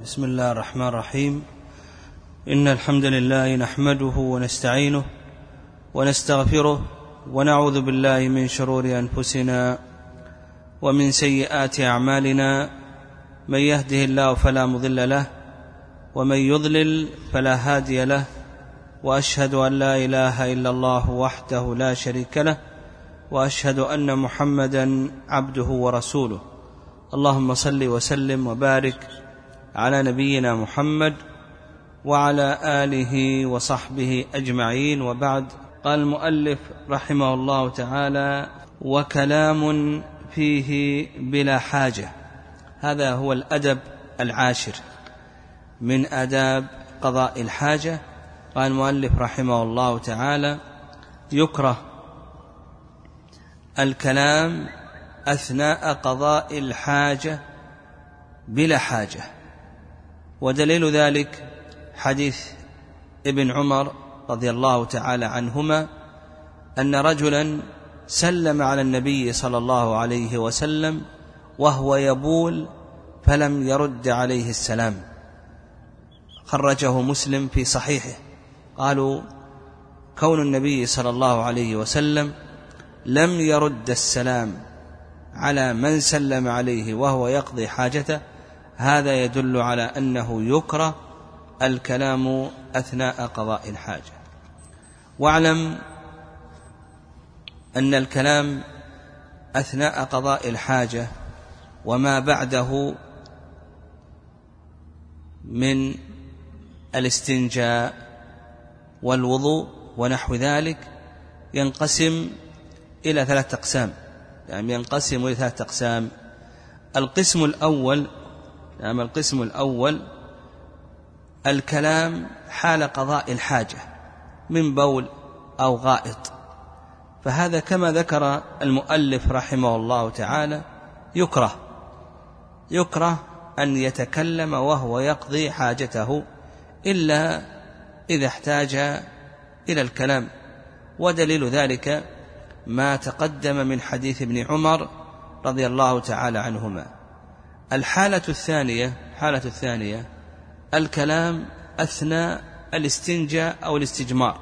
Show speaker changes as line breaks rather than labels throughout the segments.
بسم الله الرحمن الرحيم. إن الحمد لله نحمده ونستعينه ونستغفره ونعوذ بالله من شرور أنفسنا ومن سيئات أعمالنا، من يهده الله فلا مضل له ومن يضلل فلا هادي له، وأشهد أن لا إله إلا الله وحده لا شريك له، وأشهد أن محمدا عبده ورسوله. اللهم صل وسلم وبارك على نبينا محمد وعلى آله وصحبه أجمعين، وبعد. قال المؤلف رحمه الله تعالى: وكلام فيه بلا حاجة. هذا هو الأدب العاشر من آداب قضاء الحاجة. قال المؤلف رحمه الله تعالى: يكره الكلام أثناء قضاء الحاجة بلا حاجة. ودليل ذلك حديث ابن عمر رضي الله تعالى عنهما أن رجلا سلم على النبي صلى الله عليه وسلم وهو يبول فلم يرد عليه السلام، خرجه مسلم في صحيحه. قالوا: كون النبي صلى الله عليه وسلم لم يرد السلام على من سلم عليه وهو يقضي حاجته، هذا يدل على أنه يكره الكلام أثناء قضاء الحاجة. واعلم أن الكلام أثناء قضاء الحاجة وما بعده من الاستنجاء والوضوء ونحو ذلك ينقسم إلى ثلاثة أقسام. ينقسم إلى ثلاثة أقسام. القسم الأول الكلام حال قضاء الحاجة من بول أو غائط، فهذا كما ذكر المؤلف رحمه الله تعالى يكره أن يتكلم وهو يقضي حاجته إلا إذا احتاج إلى الكلام. ودليل ذلك ما تقدم من حديث ابن عمر رضي الله تعالى عنهما. الحالة الثانية الكلام أثناء الاستنجاء أو الاستجمار،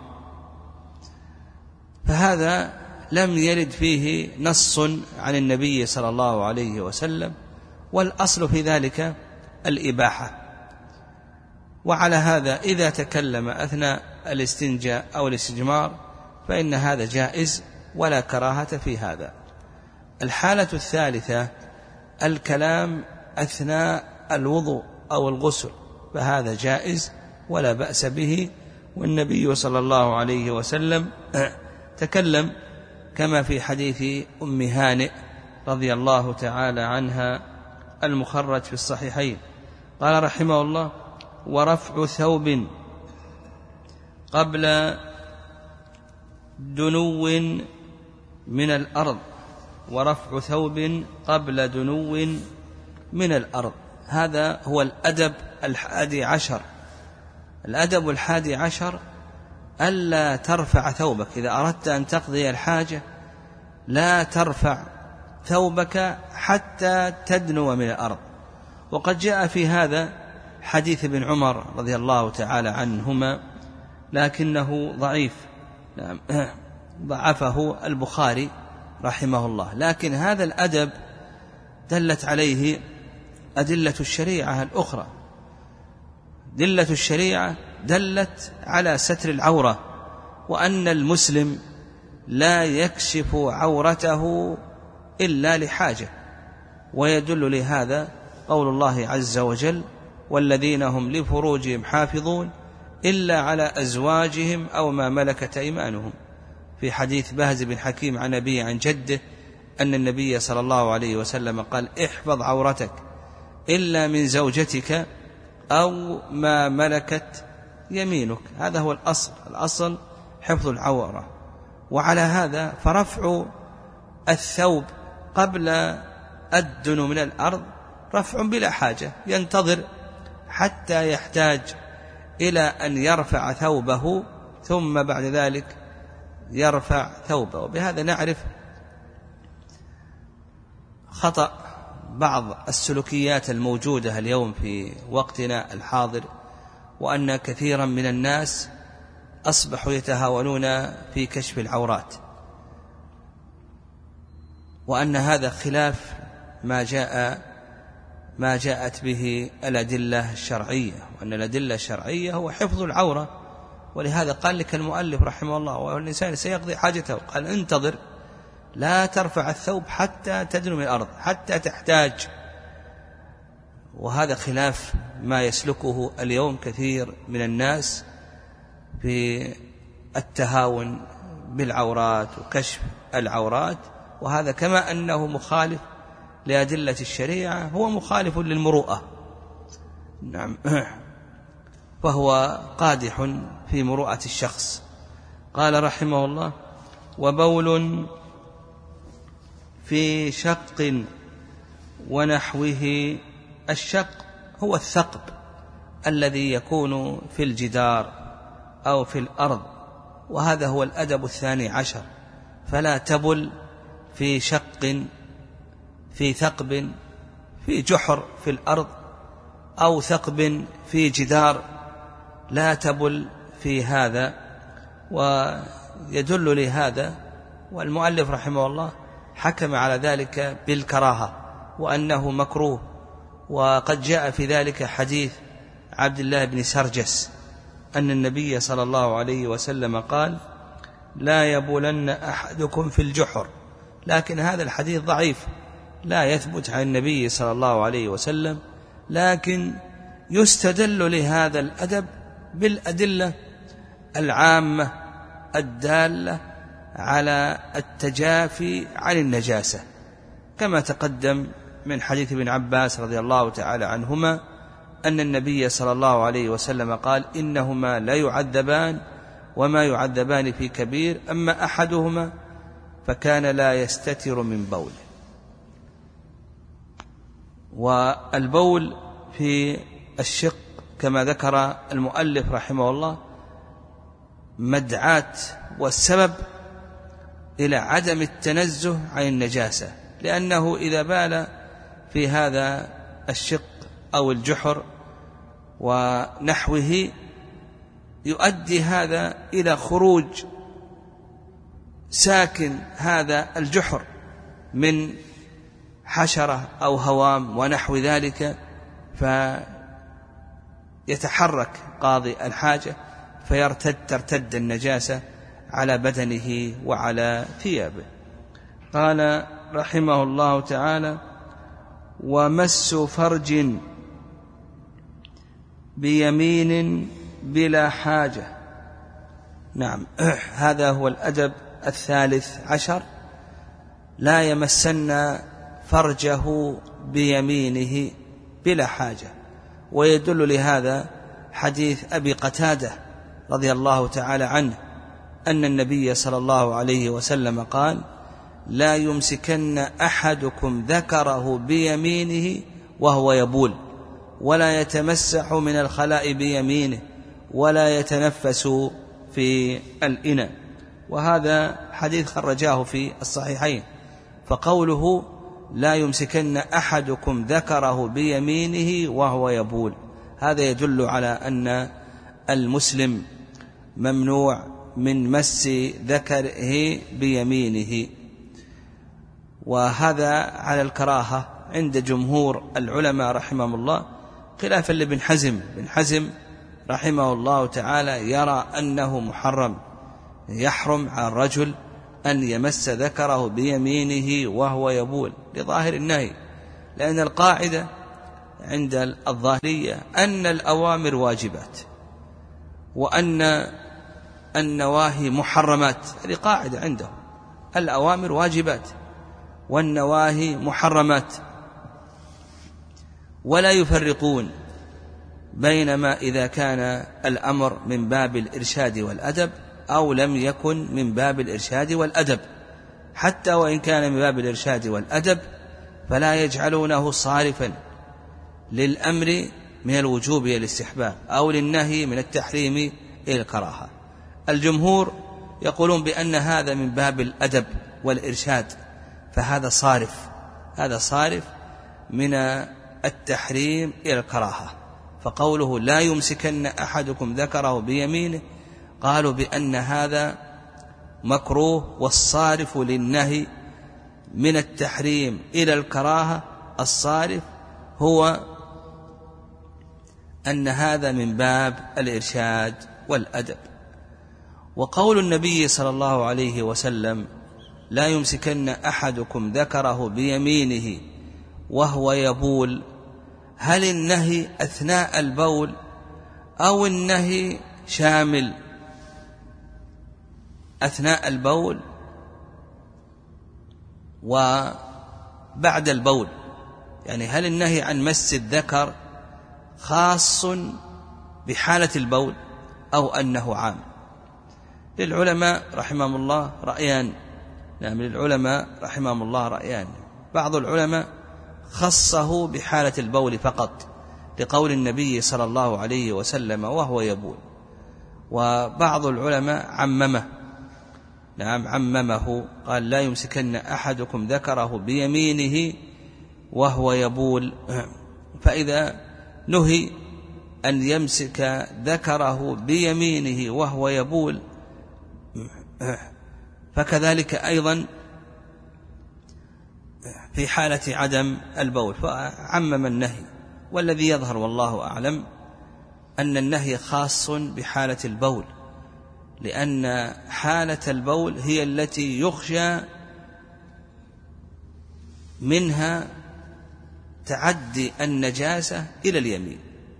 فهذا لم يرد فيه نص عن النبي صلى الله عليه وسلم، والأصل في ذلك الإباحة. وعلى هذا إذا تكلم أثناء الاستنجاء أو الاستجمار فإن هذا جائز ولا كراهة في هذا. الحالة الثالثة الكلام أثناء الوضوء أو الغسل، فهذا جائز ولا بأس به. والنبي صلى الله عليه وسلم تكلم كما في حديث أم هانئ رضي الله تعالى عنها المخرج في الصحيحين. قال رحمه الله: ورفع ثوب قبل دنو من الأرض. ورفع ثوب قبل دنو من الأرض، هذا هو الأدب الحادي عشر. الأدب الحادي عشر ألا ترفع ثوبك إذا أردت أن تقضي الحاجة، لا ترفع ثوبك حتى تدنو من الأرض. وقد جاء في هذا حديث ابن عمر رضي الله تعالى عنهما، لكنه ضعيف، ضعفه البخاري رحمه الله. لكن هذا الأدب دلت عليه أدلة الشريعة الأخرى. دلة الشريعة دلت على ستر العورة، وأن المسلم لا يكشف عورته إلا لحاجة. ويدل لهذا قول الله عز وجل: والذين هم لفروجهم حافظون إلا على أزواجهم أو ما ملكت أيمانهم. في حديث بهز بن حكيم عن أبيه عن جده أن النبي صلى الله عليه وسلم قال: احفظ عورتك إلا من زوجتك أو ما ملكت يمينك. هذا هو الأصل حفظ العورة. وعلى هذا فرفع الثوب قبل الدنو من الأرض رفع بلا حاجة، ينتظر حتى يحتاج إلى أن يرفع ثوبه ثم بعد ذلك يرفع ثوبه. وبهذا نعرف خطأ بعض السلوكيات الموجودة اليوم في وقتنا الحاضر، وأن كثيرا من الناس أصبحوا يتهاونون في كشف العورات، وأن هذا خلاف ما جاءت به الأدلة الشرعية، وأن الأدلة الشرعية هو حفظ العورة. ولهذا قال لك المؤلف رحمه الله: والإنسان سيقضي حاجته، قال: انتظر لا ترفع الثوب حتى تدنو من الأرض، حتى تحتاج. وهذا خلاف ما يسلكه اليوم كثير من الناس في التهاون بالعورات وكشف العورات، وهذا كما أنه مخالف لأدلة الشريعة هو مخالف للمروءة. نعم، فهو قادح في مروءة الشخص. قال رحمه الله: وبول في شق ونحوه. الشق هو الثقب الذي يكون في الجدار أو في الأرض، وهذا هو الأدب 12. فلا تبل في شق، في ثقب، في جحر في الأرض، أو ثقب في جدار، لا تبل في هذا. ويدل لهذا، والمؤلف رحمه الله حكم على ذلك بالكراهة وأنه مكروه. وقد جاء في ذلك حديث عبد الله بن سرجس أن النبي صلى الله عليه وسلم قال: لا يبولن أحدكم في الجحر. لكن هذا الحديث ضعيف لا يثبت عن النبي صلى الله عليه وسلم، لكن يستدل لهذا الأدب بالأدلة العامة الدالة على التجافي عن النجاسة، كما تقدم من حديث ابن عباس رضي الله تعالى عنهما أن النبي صلى الله عليه وسلم قال: إنهما لا يعذبان وما يعذبان في كبير، أما أحدهما فكان لا يستتر من بوله. والبول في الشق كما ذكر المؤلف رحمه الله مدعاة والسبب إلى عدم التنزه عن النجاسة، لأنه إذا بال في هذا الشق أو الجحر ونحوه يؤدي هذا إلى خروج ساكن هذا الجحر من حشرة أو هوام ونحو ذلك، فيتحرك قاضي الحاجة ترتد النجاسة على بدنه وعلى ثيابه. قال رحمه الله تعالى: ومس فرج بيمين بلا حاجة. نعم، هذا هو الأدب 13. لا يمسن فرجه بيمينه بلا حاجة. ويدل لهذا حديث أبي قتادة رضي الله تعالى عنه أن النبي صلى الله عليه وسلم قال: لا يمسكن أحدكم ذكره بيمينه وهو يبول، ولا يتمسح من الخلاء بيمينه، ولا يتنفس في الإناء. وهذا حديث خرجاه في الصحيحين. فقوله لا يمسكن أحدكم ذكره بيمينه وهو يبول، هذا يدل على أن المسلم ممنوع من مس ذكره بيمينه، وهذا على الكراهة عند جمهور العلماء رحمهم الله، خلافا لابن حزم. ابن حزم رحمه الله تعالى يرى أنه محرم، يحرم على الرجل أن يمس ذكره بيمينه وهو يبول لظاهر النهي، لأن القاعدة عند الظاهرية أن الأوامر واجبات وأن النواهي محرمات. هذه قاعدة عندهم، الأوامر واجبات والنواهي محرمات، ولا يفرقون بينما إذا كان الأمر من باب الإرشاد والأدب أو لم يكن من باب الإرشاد والأدب. حتى وإن كان من باب الإرشاد والأدب فلا يجعلونه صارفا للأمر من الوجوب إلى الاستحباب أو للنهي من التحريم إلى الكراهة. الجمهور يقولون بأن هذا من باب الأدب والإرشاد، فهذا صارف، هذا صارف من التحريم إلى الكراهة. فقوله لا يمسكن أحدكم ذكره بيمينه قالوا بأن هذا مكروه، والصارف للنهي من التحريم إلى الكراهة الصارف هو أن هذا من باب الإرشاد والأدب. وقول النبي صلى الله عليه وسلم لا يمسكن أحدكم ذكره بيمينه وهو يبول، هل النهي أثناء البول أو النهي شامل أثناء البول وبعد البول؟ يعني هل النهي عن مس الذكر خاص بحالة البول أو أنه عام؟ للعلماء رحمهم الله رأيان. نعم، للعلماء رحمهم الله رأيان. بعض العلماء خصه بحالة البول فقط لقول النبي صلى الله عليه وسلم وهو يبول، وبعض العلماء عممه. نعم، عممه، قال لا يمسكن أحدكم ذكره بيمينه وهو يبول. فإذا نهي أن يمسك ذكره بيمينه وهو يبول فكذلك أيضا في حالة عدم البول، فعمم النهي. والذي يظهر والله أعلم أن النهي خاص بحالة البول، لأن حالة البول هي التي يخشى منها تعدي النجاسة إلى اليمين،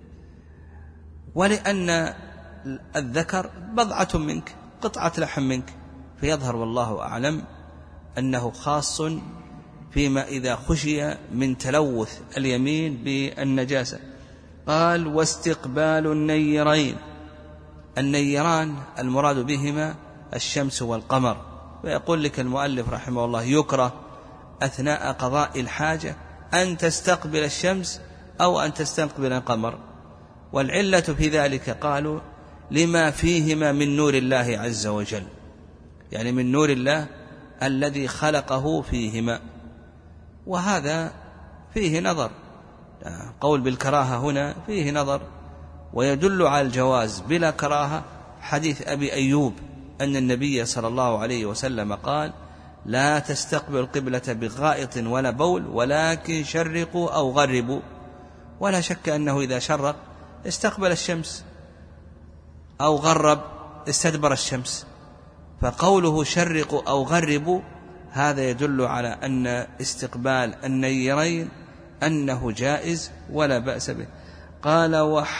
ولأن الذكر بضعة منك، قطعة لحم منك، فيظهر والله أعلم أنه خاص فيما إذا خشي من تلوث اليمين بالنجاسة. قال واستقبال النيرين. النيران المراد بهما الشمس والقمر. ويقول لك المؤلف رحمه الله يكره أثناء قضاء الحاجة أن تستقبل الشمس أو أن تستقبل القمر، والعلة في ذلك قالوا لما فيهما من نور الله عز وجل، يعني من نور الله الذي خلقه فيهما. وهذا فيه نظر، قول بالكراهة هنا فيه نظر، ويدل على الجواز بلا كراهة حديث أبي أيوب أن النبي صلى الله عليه وسلم قال لا تستقبل القبلة بغائط ولا بول ولكن شرقوا أو غربوا. ولا شك أنه إذا شرق استقبل الشمس أو غرب استدبر الشمس، فقوله شرقوا أو غربوا هذا يدل على أن استقبال النيرين أنه جائز ولا بأس به. قال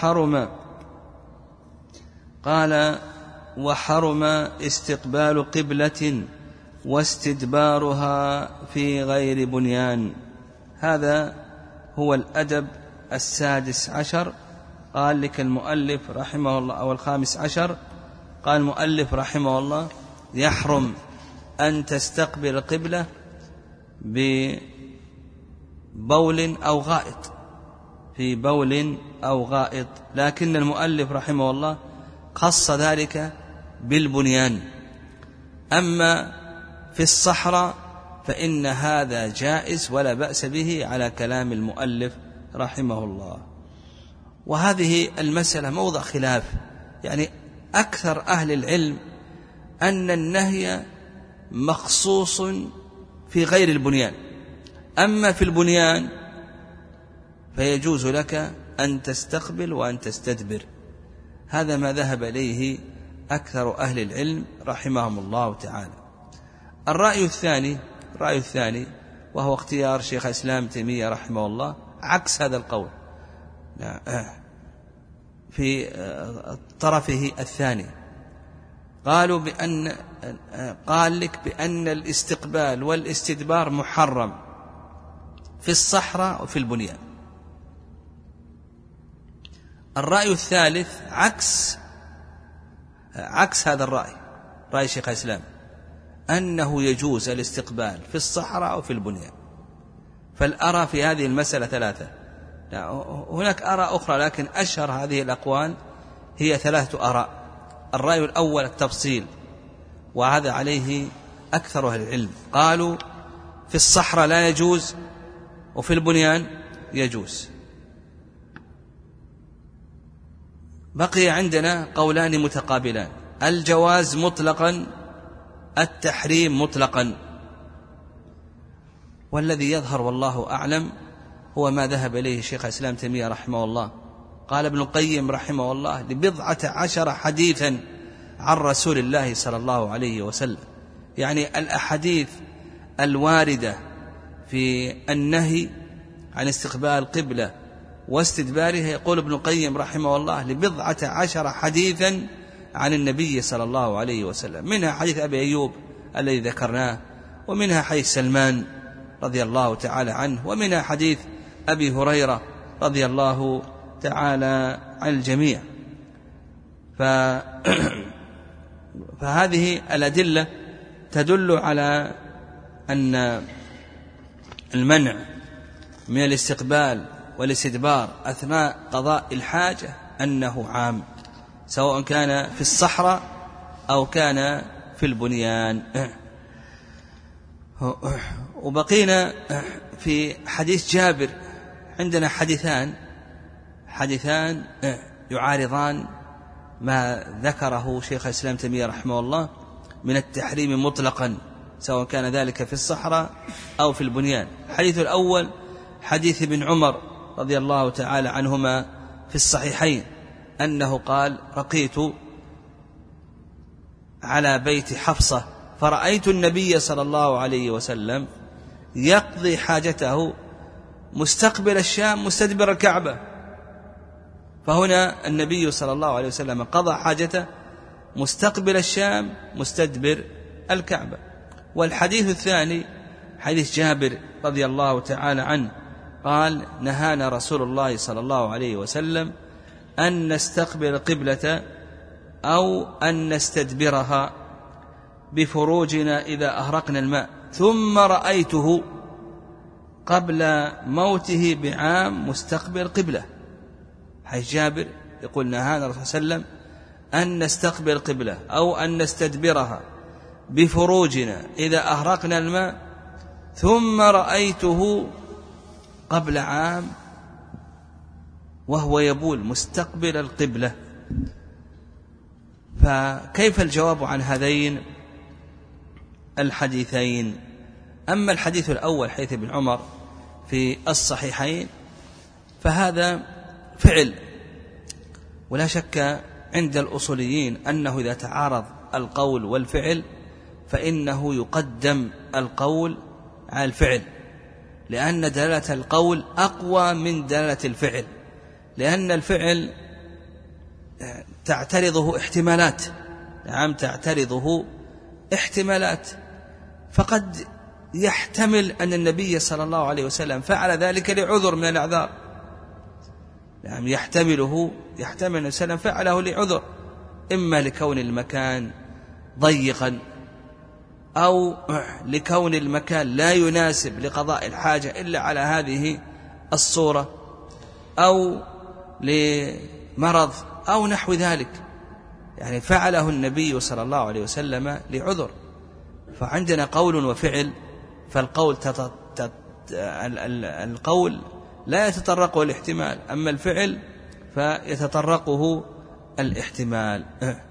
وحرم استقبال قبلة واستدبارها في غير بنيان. هذا هو الأدب 16. قال لك المؤلف رحمه الله، أو 15، قال المؤلف رحمه الله يحرم أن تستقبل القبلة ببول أو غائط، في بول أو غائط، لكن المؤلف رحمه الله خص ذلك بالبنيان. أما في الصحراء فإن هذا جائز ولا بأس به على كلام المؤلف رحمه الله. وهذه المسألة موضع خلاف، يعني أكثر أهل العلم أن النهي مخصوص في غير البنيان، أما في البنيان فيجوز لك أن تستقبل وأن تستدبر. هذا ما ذهب إليه أكثر أهل العلم رحمهم الله تعالى. الرأي الثاني وهو اختيار شيخ الإسلام تيمية رحمه الله عكس هذا القول في طرفه الثاني. قالوا قال لك بأن الاستقبال والاستدبار محرم في الصحراء وفي البنيان. الرأي الثالث عكس هذا الرأي، رأي شيخ الإسلام، أنه يجوز الاستقبال في الصحراء وفي البنيان. فالأرى في هذه المسألة 3. هناك آراء أخرى، لكن أشهر هذه الأقوال هي 3 آراء. الرأي الأول التفصيل، وهذا عليه أكثر أهل العلم. قالوا في الصحراء لا يجوز وفي البنيان يجوز. بقي عندنا قولان متقابلان: الجواز مطلقا، التحريم مطلقا. والذي يظهر والله أعلم هو ما ذهب إليه شيخ الإسلام تيمية رحمه الله. قال ابن القيم رحمه الله: ل10 حديثا عن رسول الله صلى الله عليه وسلم، يعني الأحاديث الواردة في النهي عن استقبال القبلة واستدبارها، يقول ابن القيم رحمه الله: ل10 حديثا عن النبي صلى الله عليه وسلم، منها حديث أبي أيوب الذي ذكرناه، ومنها حديث سلمان رضي الله تعالى عنه، ومنها حديث أبي هريرة رضي الله تعالى عن الجميع. فهذه الأدلة تدل على أن المنع من الاستقبال والاستدبار أثناء قضاء الحاجة أنه عام، سواء كان في الصحراء أو كان في البنيان. وبقينا في حديث جابر. عندنا حديثان يعارضان ما ذكره شيخ الإسلام تيمية رحمه الله من التحريم مطلقا، سواء كان ذلك في الصحراء أو في البنيان. الحديث الأول حديث ابن عمر رضي الله تعالى عنهما في الصحيحين أنه قال: رقيت على بيت حفصة فرأيت النبي صلى الله عليه وسلم يقضي حاجته مستقبل الشام مستدبر الكعبة. فهنا النبي صلى الله عليه وسلم قضى حاجته مستقبل الشام مستدبر الكعبة. والحديث الثاني حديث جابر رضي الله تعالى عنه قال: نهانا رسول الله صلى الله عليه وسلم أن نستقبل القبلة أو أن نستدبرها بفروجنا إذا أهرقنا الماء، ثم رأيته قبل موته بعام مستقبل قبلة. حيث جابر يقول: نهانا الرسول صلى الله عليه وسلم أن نستقبل القبلة أو أن نستدبرها بفروجنا إذا أهرقنا الماء، ثم رأيته قبل عام وهو يبول مستقبل القبلة. فكيف الجواب عن هذين الحديثين؟ أما الحديث الأول حديث ابن عمر في الصحيحين فهذا فعل، ولا شك عند الأصوليين أنه إذا تعارض القول والفعل فإنه يقدم القول على الفعل، لأن دلالة القول أقوى من دلالة الفعل، لأن الفعل تعترضه احتمالات. نعم، تعترضه احتمالات، فقد يحتمل أن النبي صلى الله عليه وسلم فعل ذلك لعذر من الأعذار. نعم، يحتمل أن السلام فعله لعذر، إما لكون المكان ضيقا، أو لكون المكان لا يناسب لقضاء الحاجة إلا على هذه الصورة، أو لمرض أو نحو ذلك. يعني فعله النبي صلى الله عليه وسلم لعذر. فعندنا قول وفعل، فالقول القول لا يتطرقه الاحتمال، أما الفعل فيتطرقه الاحتمال.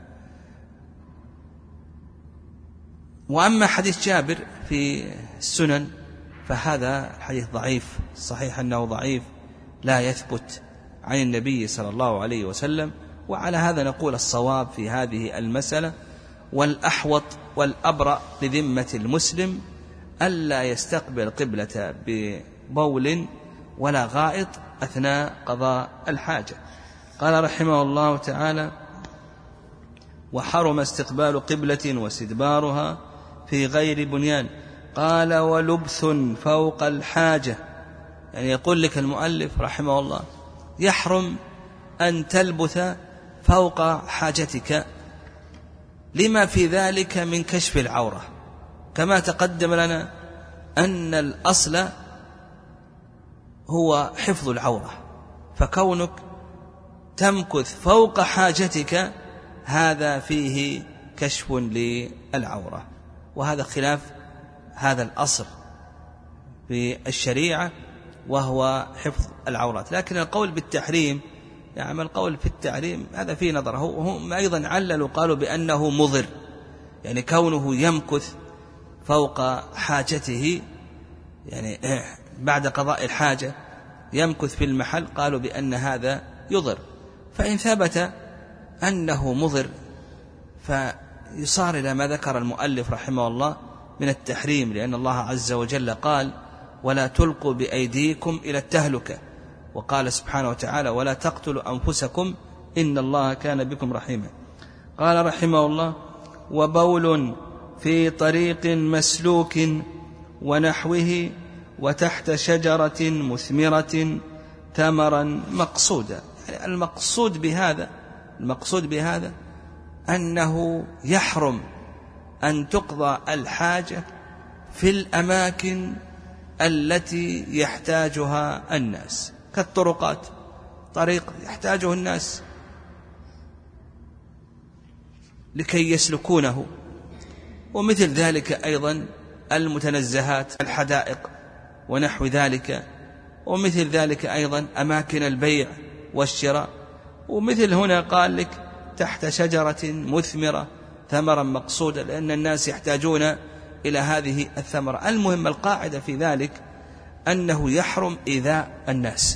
وأما حديث جابر في السنن فهذا حديث ضعيف، صحيح أنه ضعيف لا يثبت عن النبي صلى الله عليه وسلم. وعلى هذا نقول الصواب في هذه المسألة والأحوط والأبرأ لذمة المسلم ألا يستقبل قبلة ببول ولا غائط أثناء قضاء الحاجة. قال رحمه الله تعالى: وحرم استقبال قبلة واستدبارها في غير بنيان. قال: ولبث فوق الحاجة، يعني يقول لك المؤلف رحمه الله يحرم أن تلبث فوق حاجتك لما في ذلك من كشف العورة، كما تقدم لنا أن الأصل هو حفظ العورة، فكونك تمكث فوق حاجتك هذا فيه كشف للعورة، وهذا خلاف هذا الأصل في الشريعة، وهو حفظ العورات. لكن القول بالتحريم، يعني القول في التحريم هذا فيه نظر. هم أيضا عللوا قالوا بأنه مضر، يعني كونه يمكث فوق حاجته، يعني بعد قضاء الحاجة يمكث في المحل، قالوا بأن هذا يضر. فإن ثبت أنه مضر فيصار إلى ما ذكر المؤلف رحمه الله من التحريم، لأن الله عز وجل قال ولا تلقوا بأيديكم إلى التهلكة، وقال سبحانه وتعالى ولا تقتلوا أنفسكم إن الله كان بكم رحيما. قال رحمه الله وبول في طريق مسلوك ونحوه وتحت شجرة مثمرة ثمرا مقصودا. يعني المقصود بهذا أنه يحرم أن تقضى الحاجة في الأماكن التي يحتاجها الناس، كالطرقات، طريق يحتاجه الناس لكي يسلكونه، ومثل ذلك أيضا المتنزهات، الحدائق ونحو ذلك، ومثل ذلك أيضا أماكن البيع والشراء. ومثل هنا قال لك تحت شجرة مثمرة ثمرا مقصودا، لأن الناس يحتاجون إلى هذه الثمرة. المهم القاعدة في ذلك أنه يحرم إيذاء الناس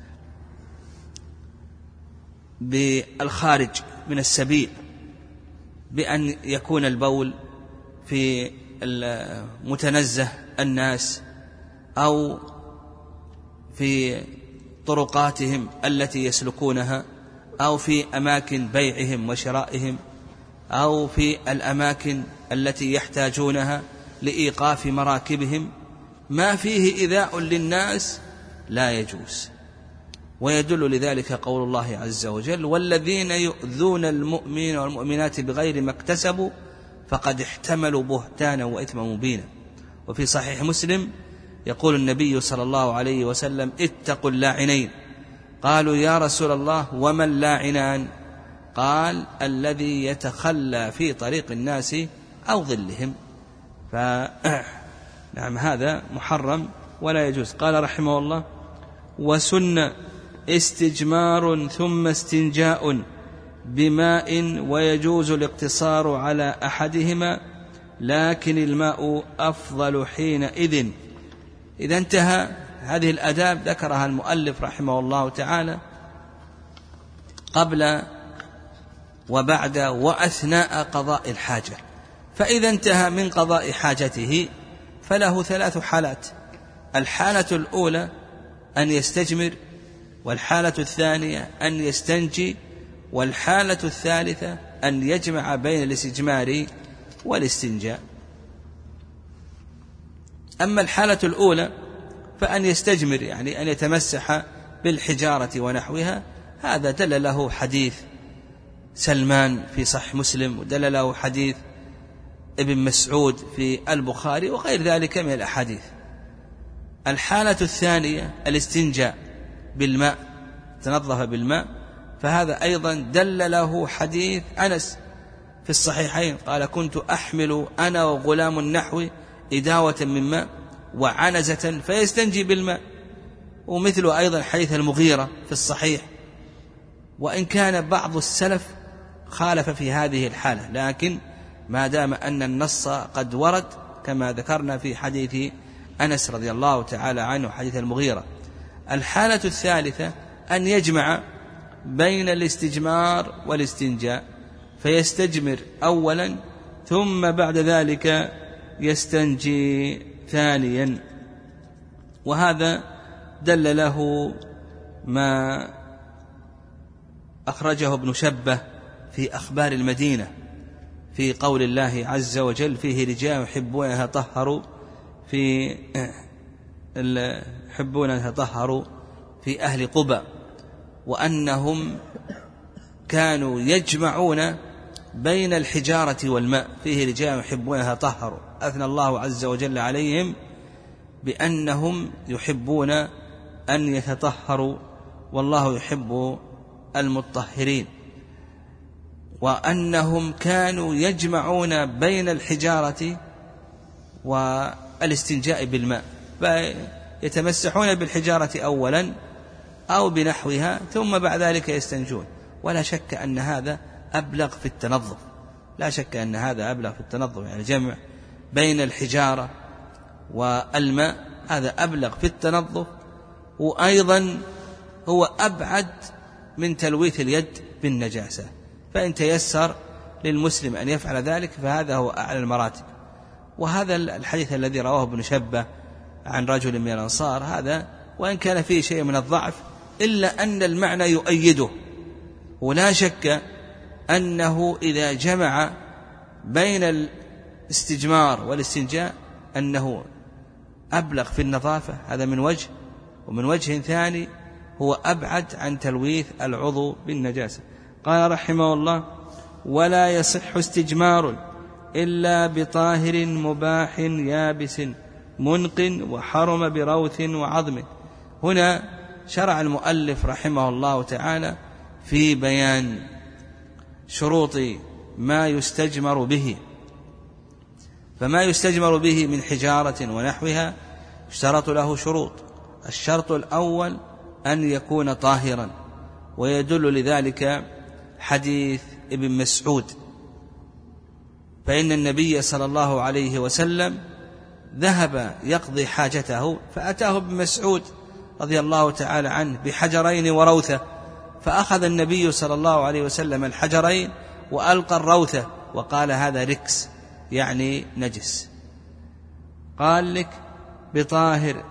بالخارج من السبيل، بأن يكون البول في متنزه الناس أو في طرقاتهم التي يسلكونها أو في أماكن بيعهم وشرائهم أو في الأماكن التي يحتاجونها لإيقاف مراكبهم، ما فيه إيذاء للناس لا يجوز. ويدل لذلك قول الله عز وجل والذين يؤذون المؤمنين والمؤمنات بغير ما اكتسبوا فقد احتملوا بهتانا وإثما مبينا. وفي صحيح مسلم يقول النبي صلى الله عليه وسلم اتقوا اللاعنين، قالوا يا رسول الله وما اللاعنان؟ قال الذي يتخلى في طريق الناس أو ظلهم. نعم هذا محرم ولا يجوز. قال رحمه الله وسن استجمار ثم استنجاء بماء ويجوز الاقتصار على أحدهما لكن الماء أفضل حينئذ. إذا انتهى هذه الآداب ذكرها المؤلف رحمه الله تعالى قبل وبعد وأثناء قضاء الحاجة. فإذا انتهى من قضاء حاجته فله 3 حالات: الحالة الأولى أن يستجمر، والحالة الثانية أن يستنجي، والحالة الثالثة أن يجمع بين الاستجمار والاستنجاء. أما الحالة الأولى فأن يستجمر، يعني أن يتمسح بالحجارة ونحوها، هذا دل له حديث سلمان في صحيح مسلم، ودل له حديث ابن مسعود في البخاري وغير ذلك من الأحاديث. الحالة الثانية الاستنجاء بالماء، تنظف بالماء، فهذا أيضا دل له حديث أنس في الصحيحين قال كنت أحمل أنا وغلام النحو إداوة من ماء وعنزة فيستنجي بالماء. ومثل أيضا حديث المغيرة في الصحيح، وإن كان بعض السلف خالف في هذه الحالة، لكن ما دام أن النص قد ورد كما ذكرنا في حديث أنس رضي الله تعالى عنه حديث المغيرة. الحالة الثالثة أن يجمع بين الاستجمار والاستنجاء، فيستجمر أولا ثم بعد ذلك يستنجي ثانيا، وهذا دل له ما أخرجه ابن شبه في أخبار المدينة في قول الله عز وجل فيه رجال يحبون أن يتطهروا في أهل قبى، وأنهم كانوا يجمعون بين الحجارة والماء، فيه رجال يحبون أن يتطهروا. أثنى الله عز وجل عليهم بأنهم يحبون أن يتطهروا والله يحب المطهرين، وأنهم كانوا يجمعون بين الحجارة والاستنجاء بالماء، يتمسحون بالحجارة أولا أو بنحوها ثم بعد ذلك يستنجون. ولا شك أن هذا أبلغ في التنظف، لا شك أن هذا أبلغ في التنظف، يعني الجمع بين الحجارة والماء هذا أبلغ في التنظف، وأيضا هو أبعد من تلويث اليد بالنجاسة. فإن تيسر للمسلم أن يفعل ذلك فهذا هو أعلى المراتب. وهذا الحديث الذي رواه ابن شبة عن رجل من الأنصار هذا وإن كان فيه شيء من الضعف إلا أن المعنى يؤيده، ولا شك أنه إذا جمع بين الاستجمار والاستنجاء أنه أبلغ في النظافة، هذا من وجه، ومن وجه ثاني هو أبعد عن تلويث العضو بالنجاسة. قال رحمه الله: ولا يصح استجمار إلا بطاهر مباح يابس منق وحرم بروث وعظم. هنا شرع المؤلف رحمه الله تعالى في بيان شروط ما يستجمر به. فما يستجمر به من حجارة ونحوها اشترط له شروط. الشرط الأول أن يكون طاهرا، ويدل لذلك حديث ابن مسعود، فإن النبي صلى الله عليه وسلم ذهب يقضي حاجته فأتاه ابن مسعود رضي الله تعالى عنه بحجرين وروثة، فأخذ النبي صلى الله عليه وسلم الحجرين وألقى الروثة وقال: هذا ركس، يعني نجس. قال لك بطاهر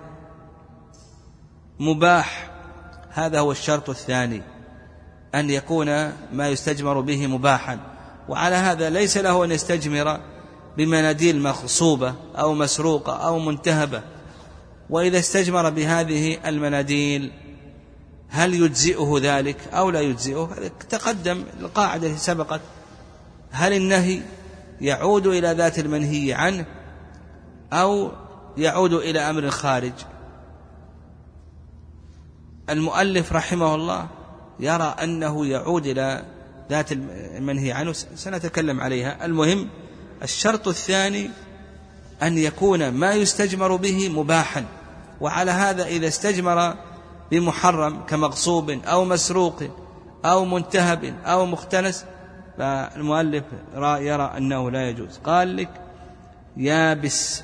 مباح، هذا هو الشرط الثاني، أن يكون ما يستجمر به مباحا. وعلى هذا ليس له أن يستجمر بمناديل مغصوبة أو مسروقة أو منتهبة. وإذا استجمر بهذه المناديل هل يجزئه ذلك أو لا يجزئه؟ تقدم القاعدة سبقت، هل النهي يعود إلى ذات المنهي عنه أو يعود إلى أمر خارج؟ المؤلف رحمه الله يرى أنه يعود إلى ذات المنهي عنه، سنتكلم عليها. المهم الشرط الثاني أن يكون ما يستجمر به مباحا، وعلى هذا إذا استجمر بمحرم كمغصوب أو مسروق أو منتهب أو مختنس فالمؤلف يرى أنه لا يجوز. قال لك يابس،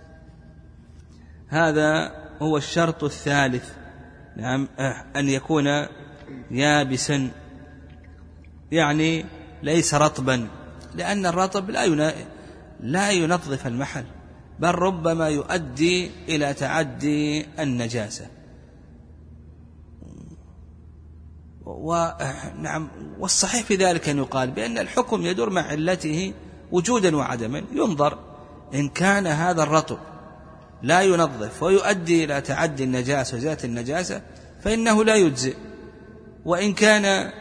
هذا هو الشرط الثالث، نعم، أن يكون يابسا، يعني ليس رطبا، لأن الرطب لا ينظف المحل، بل ربما يؤدي إلى تعدي النجاسة. ونعم، والصحيح في ذلك أن يقال بأن الحكم يدور مع علته وجودا وعدما. ينظر إن كان هذا الرطب لا ينظف ويؤدي إلى تعدي النجاسة وزيادة النجاسة فإنه لا يجزئ، وإن كان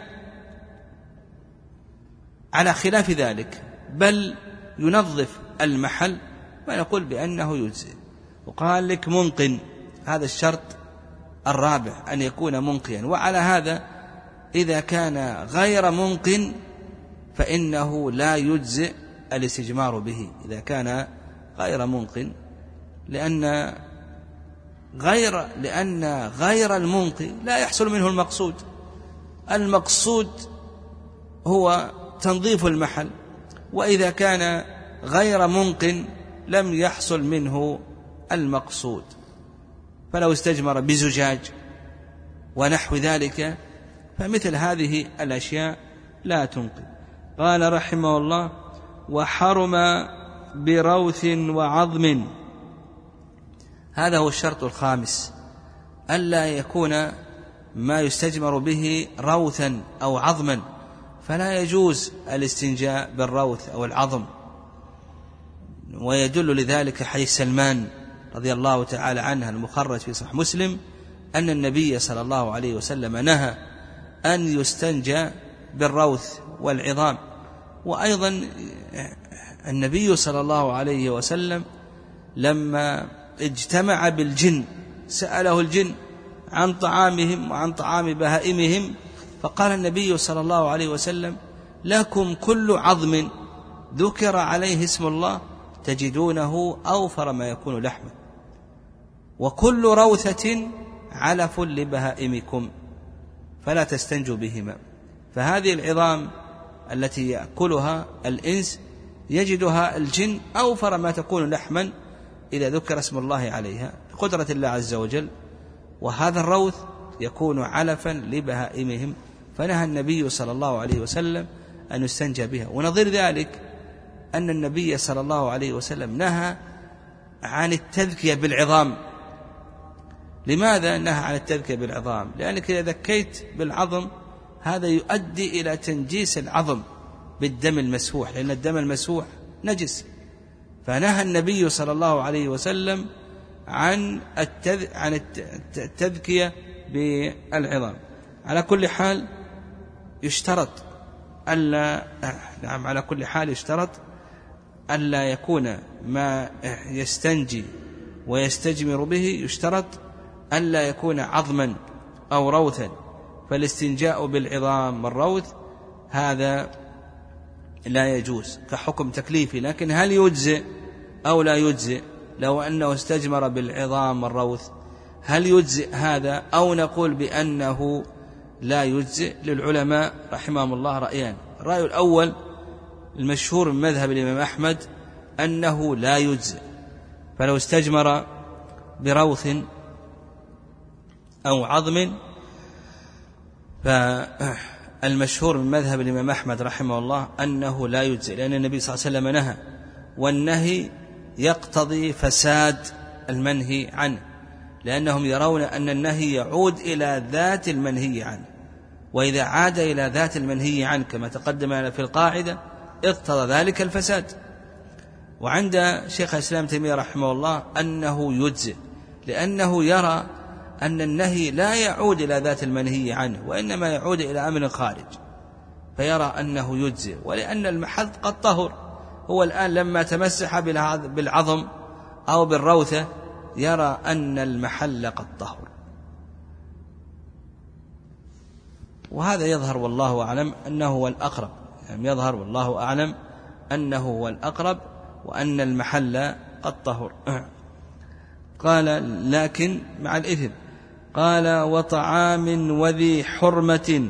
على خلاف ذلك بل ينظف المحل فنقول بأنه يجزئ. وقال لك منقٍ، هذا الشرط الرابع، أن يكون منقيا. وعلى هذا إذا كان غير منق فإنه لا يجزئ الاستجمار به، إذا كان غير منق، لأن غير المنقي لا يحصل منه المقصود. المقصود هو تنظيف المحل، وإذا كان غير منق لم يحصل منه المقصود. فلو استجمر بزجاج ونحو ذلك فمثل هذه الأشياء لا تنقي. قال رحمه الله: وحرم بروث وعظم، هذا هو الشرط الخامس، ألا يكون ما يستجمر به روثا أو عظما، فلا يجوز الاستنجاء بالروث أو العظم. ويدل لذلك حديث سلمان رضي الله تعالى عنه المخرج في صحيح مسلم أن النبي صلى الله عليه وسلم نهى أن يستنجى بالروث والعظام. وأيضا النبي صلى الله عليه وسلم لما اجتمع بالجن سأله الجن عن طعامهم وعن طعام بهائمهم، فقال النبي صلى الله عليه وسلم: لكم كل عظم ذكر عليه اسم الله تجدونه أوفر ما يكون لحمه. وكل روثة علف لبهائمكم فلا تستنجوا بهما. فهذه العظام التي يأكلها الإنس يجدها الجن أوفر ما تكون لحما إذا ذكر اسم الله عليها بقدرة الله عز وجل، وهذا الروث يكون علفا لبهائمهم، فنهى النبي صلى الله عليه وسلم أن يستنجى بها. ونظير ذلك أن النبي صلى الله عليه وسلم نهى عن التذكية بالعظام. لماذا نهى عن التذكية بالعظام؟ لأنك إذا ذكيت بالعظم هذا يؤدي إلى تنجيس العظم بالدم المسفوح، لأن الدم المسفوح نجس. فنهى النبي صلى الله عليه وسلم عن التذكية بالعظام. على كل حال يشترط ألا يكون ما يستنجي ويستجمر به، يشترط ألا يكون عظما أو روثا، فالاستنجاء بالعظام والروث هذا لا يجوز كحكم تكليفي. لكن هل يجزئ أو لا يجزئ لو أنه استجمر بالعظام والروث؟ هل يجزئ هذا أو نقول بأنه لا يجزئ؟ للعلماء رحمهم الله رأيان. الرأي الأول المشهور من مذهب الإمام أحمد أنه لا يجزئ، فلو استجمر بروث أو عظم، فالمشهور من مذهب الإمام أحمد رحمه الله أنه لا يجزئ، لأن النبي صلى الله عليه وسلم نهى، والنهي يقتضي فساد المنهي عنه، لأنهم يرون أن النهي يعود إلى ذات المنهي عنه، وإذا عاد إلى ذات المنهي عنه كما تقدم في القاعدة اقتضى ذلك الفساد. وعند شيخ الإسلام تيمية رحمه الله أنه يجزئ، لأنه يرى أن النهي لا يعود إلى ذات المنهي عنه، وإنما يعود إلى أمر خارج، فيرى أنه يجزئ. ولأن المحل قد طهر، هو الآن لما تمسح بالعظم أو بالروثة يرى أن المحل قد طهر. وهذا يظهر والله أعلم أنه هو الأقرب، يعني يظهر والله أعلم أنه هو الأقرب، وأن المحل قد طهر. قال لكن مع الإثم. قال وطعام وذي حرمة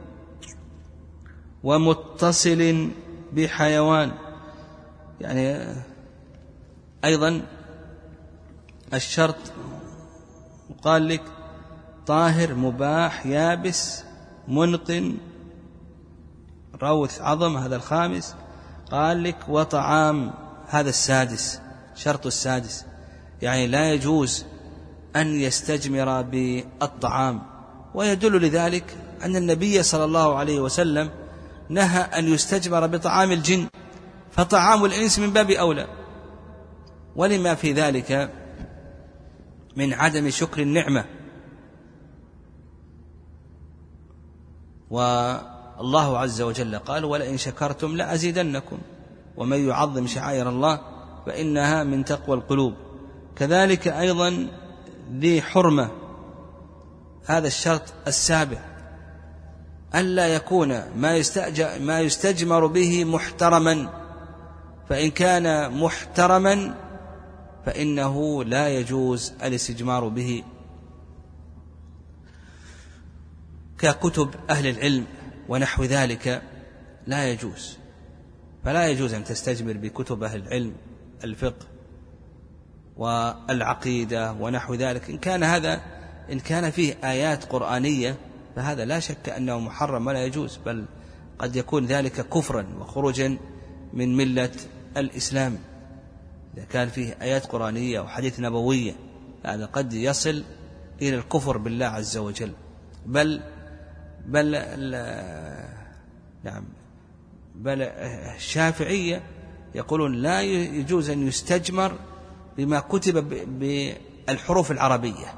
ومتصل بحيوان، يعني أيضا الشرط قال لك طاهر مباح يابس منقن روث عظم، هذا الخامس. قال لك وطعام، هذا السادس، شرط السادس، يعني لا يجوز أن يستجمر بالطعام. ويدل لذلك أن النبي صلى الله عليه وسلم نهى أن يستجمر بطعام الجن، فطعام الإنس من باب أولى، ولما في ذلك من عدم شكر النعمة. والله عز وجل قال ولئن شكرتم لأزيدنكم ومن يعظم شعائر الله فإنها من تقوى القلوب. كذلك أيضا ذي حرمة، هذا الشرط السابع، ألا يكون ما يستجمر به محترما، فإن كان محترما فإنه لا يجوز الاستجمار به، ككتب أهل العلم ونحو ذلك لا يجوز. فلا يجوز أن تستجمر بكتب أهل العلم، الفقه والعقيدة ونحو ذلك. إن كان فيه آيات قرآنية فهذا لا شك أنه محرم ولا يجوز، بل قد يكون ذلك كفرا وخروجا من ملة الإسلام. إذا كان فيه آيات قرآنية وحديث نبوية هذا قد يصل إلى الكفر بالله عز وجل. بل الشافعية يقولون لا يجوز أن يستجمر بما كتب بالحروف العربية.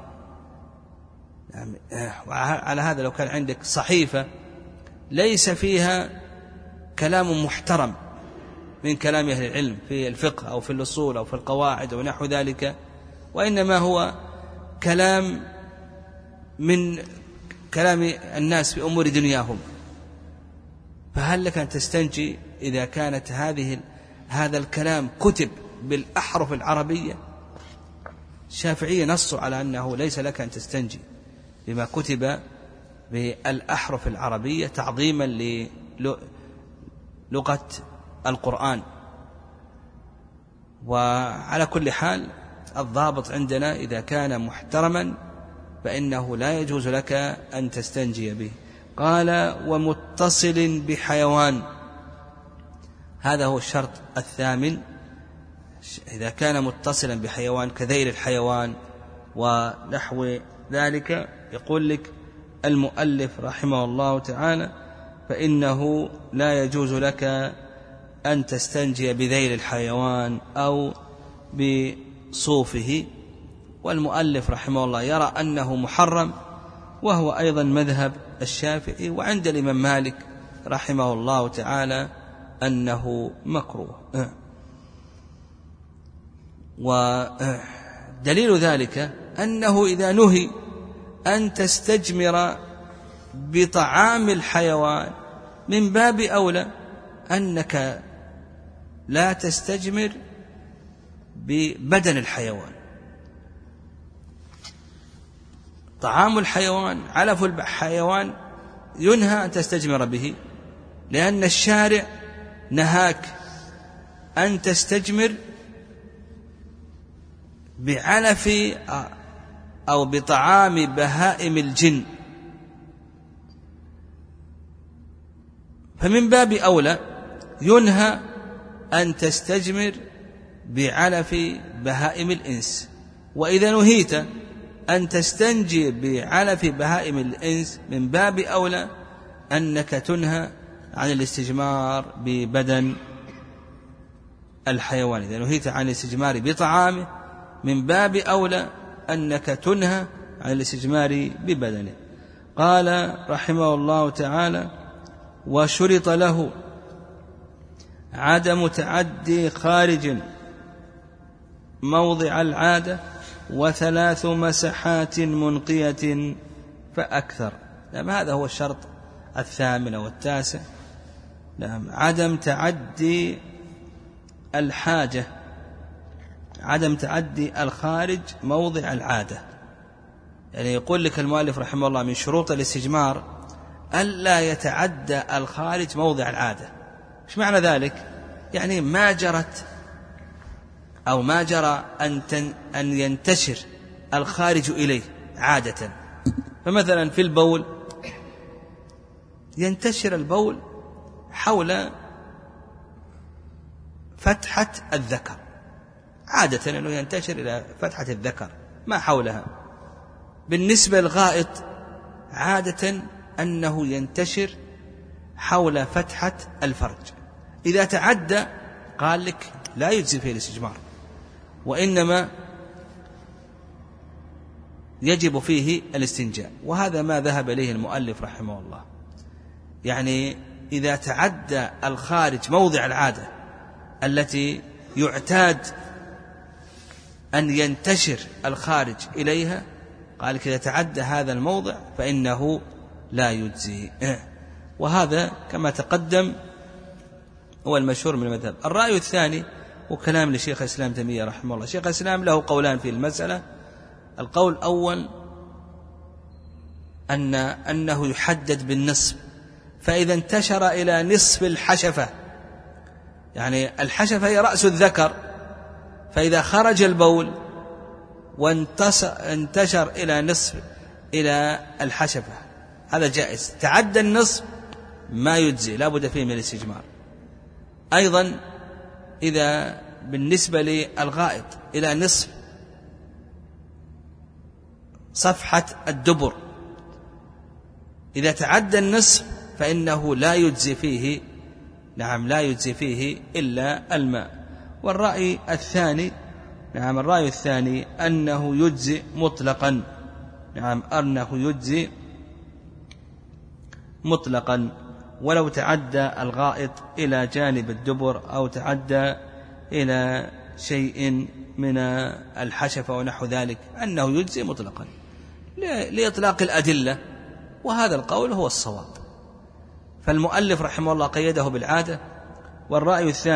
على هذا لو كان عندك صحيفة ليس فيها كلام محترم من كلام أهل العلم في الفقه أو في الأصول أو في القواعد ونحو ذلك، وإنما هو كلام من كلام الناس في أمور دنياهم، فهل لك أن تستنجي إذا كانت هذا الكلام كتب بالأحرف العربية؟ الشافعية نصوا على أنه ليس لك أن تستنجي بما كتب بالأحرف العربية تعظيما للغة القرآن. وعلى كل حال الضابط عندنا إذا كان محترما فإنه لا يجوز لك أن تستنجي به. قال ومتصل بحيوان، هذا هو الشرط الثامن. إذا كان متصلا بحيوان كذيل الحيوان ونحو ذلك، يقول لك المؤلف رحمه الله تعالى فإنه لا يجوز لك أن تستنجي بذيل الحيوان أو بصوفه. والمؤلف رحمه الله يرى أنه محرم، وهو أيضا مذهب الشافعي، وعند الإمام مالك رحمه الله تعالى أنه مكروه. ودليل ذلك أنه إذا نهي أن تستجمر بطعام الحيوان من باب أولى أنك لا تستجمر ببدن الحيوان. طعام الحيوان، علف الحيوان، ينهى أن تستجمر به، لأن الشارع نهاك أن تستجمر بعلف أو بطعام بهائم الجن. فمن باب أولى ينهى أن تستجمر بعلف بهائم الإنس. وإذا نهيت أن تستنجي بعلف بهائم الإنس من باب أولى أنك تنهى عن الاستجمار ببدن الحيوان. إذا نهيت عن الاستجمار بطعامه من باب أولى أنك تنهى عن الاستجمار ببدنه. قال رحمه الله تعالى وشرط له عدم تعدي خارج موضع العادة و3 مسحات منقية فأكثر. هذا هو الشرط الثامن والتاسع. عدم تعدي الحاجة، عدم تعدي الخارج موضع العادة. يعني يقول لك المؤلف رحمه الله من شروط الاستجمار ألا يتعدى الخارج موضع العادة. إيش معنى ذلك؟ يعني ما جرت أو ما جرى أن ينتشر الخارج إليه عادة. فمثلا في البول ينتشر البول حول فتحة الذكر، عادة أنه ينتشر إلى فتحة الذكر ما حولها. بالنسبة للغائط عادة أنه ينتشر حول فتحة الفرج. إذا تعدى قال لك لا يجزي فيه الاستجمار، وإنما يجب فيه الاستنجاء. وهذا ما ذهب إليه المؤلف رحمه الله. يعني إذا تعدى الخارج موضع العادة التي يعتاد أن ينتشر الخارج إليها، قال إذا تعدى هذا الموضع فإنه لا يجزي. وهذا كما تقدم هو المشهور من المذهب. الرأي الثاني وكلام لشيخ الإسلام تيمية رحمه الله. شيخ الإسلام له قولان في المسألة. القول الأول أنه يحدد بالنصف، فإذا انتشر إلى نصف الحشفة، يعني الحشفة هي رأس الذكر، فإذا خرج البول وانتشر إلى نصف إلى الحشفة هذا جائز. تعدى النصف ما يجزي، لا بد فيه من الاستجمار. أيضا إذا بالنسبة للغائط إلى نصف صفحة الدبر، إذا تعدى النصف فإنه لا يجزي فيه، لا يجزي فيه إلا الماء. والرأي الثاني الرأي الثاني أنه يجزي مطلقا، أنه يجزي مطلقا ولو تعدى الغائط إلى جانب الدبر أو تعدى إلى شيء من الحشفة ونحو ذلك، أنه يجزي مطلقا لإطلاق الأدلة. وهذا القول هو الصواب. فالمؤلف رحمه الله قيده بالعادة. والرأي الثاني، شيخ الإسلام تيمية رحمه الله تعالى، قال بأنه يجزي مطلقا لإطلاق الأدلة. وهذا القول هو الصواب. فالمؤلف رحمه الله قيده بالعادة، والرأي الثاني، شيخ الإسلام تيمية رحمه الله تعالى،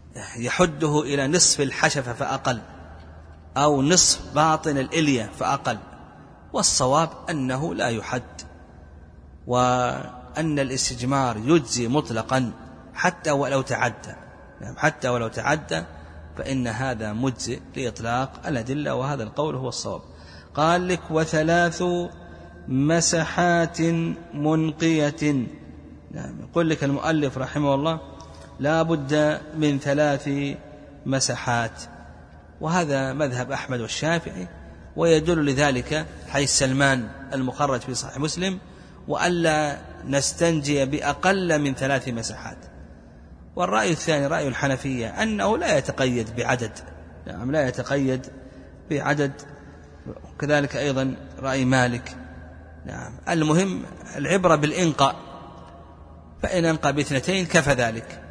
يحده إلى نصف الحشفة فأقل، أو نصف باطن الإلية فأقل، والصواب أنه لا يحد، وأن الاستجمار يجزي مطلقا حتى ولو تعدى، حتى ولو تعدى فإن هذا مجزئ لإطلاق الأدلة، وهذا القول هو الصواب. قال لك: وثلاث مسحات منقية. يقول لك المؤلف رحمه الله: لا بد من 3 مسحات، وهذا مذهب أحمد والشافعي، ويدل لذلك حيث سلمان المخرج في صحيح مسلم: وألا نستنجي بأقل من 3 مسحات. والرأي الثاني رأي الحنفية أنه لا يتقيد بعدد، لا يتقيد بعدد، كذلك أيضا رأي مالك. المهم العبرة بالإنقاء، فإن أنقى ب2 كفى ذلك،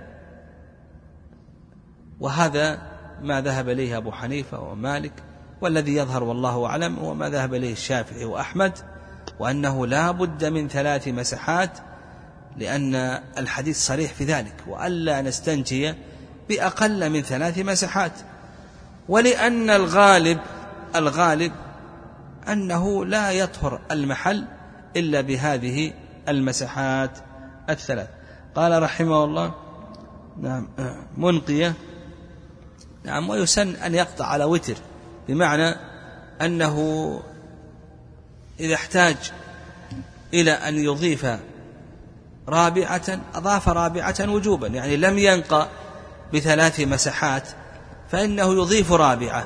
وهذا ما ذهب إليه أبو حنيفة ومالك، والذي يظهر والله أعلم هو ما ذهب إليه الشافعي وأحمد، وأنه لا بد من 3 مسحات، لأن الحديث صريح في ذلك: وألا نستنجي بأقل من 3 مسحات، ولأن الغالب أنه لا يطهر المحل إلا بهذه المسحات 3. قال رحمه الله: منقية. ويسن أن يقطع على وتر، بمعنى أنه إذا احتاج إلى أن يضيف رابعة أضاف رابعة وجوبا، يعني لم ينقى ب3 مسحات فإنه يضيف رابعة.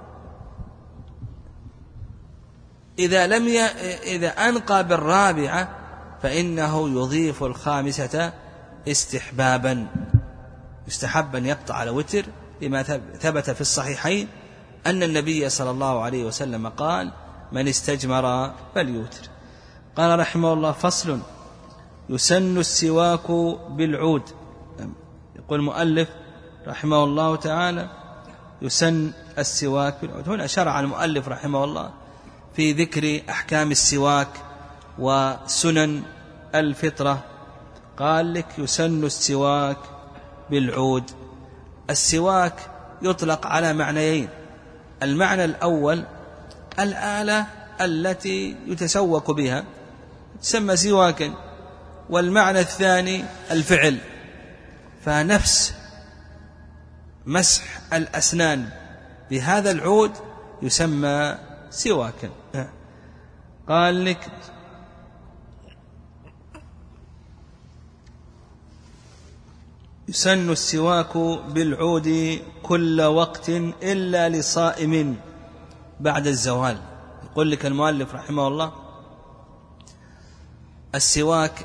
إذا أنقى بالرابعة فإنه يضيف الخامسة استحبابا، يستحب أن يقطع على وتر، لما ثبت في الصحيحين أن النبي صلى الله عليه وسلم قال: من استجمر فليوتر. قال رحمه الله: فصل: يسن السواك بالعود. يقول المؤلف رحمه الله تعالى: يسن السواك بالعود. هنا شرع المؤلف رحمه الله في ذكر أحكام السواك وسنن الفطرة. قال لك: يسن السواك بالعود. السواك يطلق على معنيين: المعنى الأول الآلة التي يتسوك بها تسمى سواكا، والمعنى الثاني الفعل، فنفس مسح الأسنان بهذا العود يسمى سواكا. قال لك: يسن السواك بالعود كل وقت إلا لصائم بعد الزوال. يقول لك المؤلف رحمه الله: السواك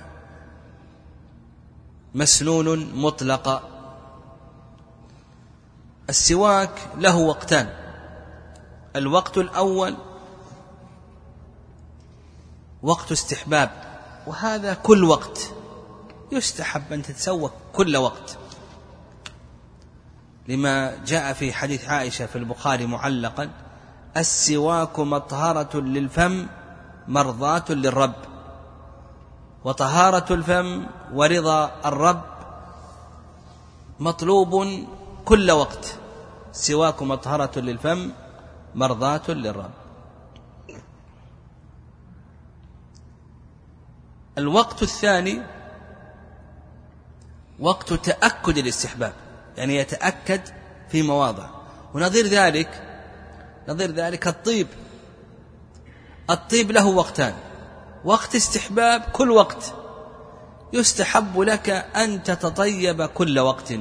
مسنون مطلقا. السواك له وقتان: الوقت الأول وقت استحباب، وهذا كل وقت، يستحب أن تتسوك كل وقت، لما جاء في حديث عائشة في البخاري معلقا: السواك مطهرة للفم مرضاة للرب. وطهارة الفم ورضا الرب مطلوب كل وقت. السواك مطهرة للفم مرضاة للرب. الوقت الثاني وقت تأكد الاستحباب، يعني يتأكد في مواضع، ونظير ذلك الطيب له وقتان: وقت استحباب كل وقت، يستحب لك أن تتطيب كل وقت،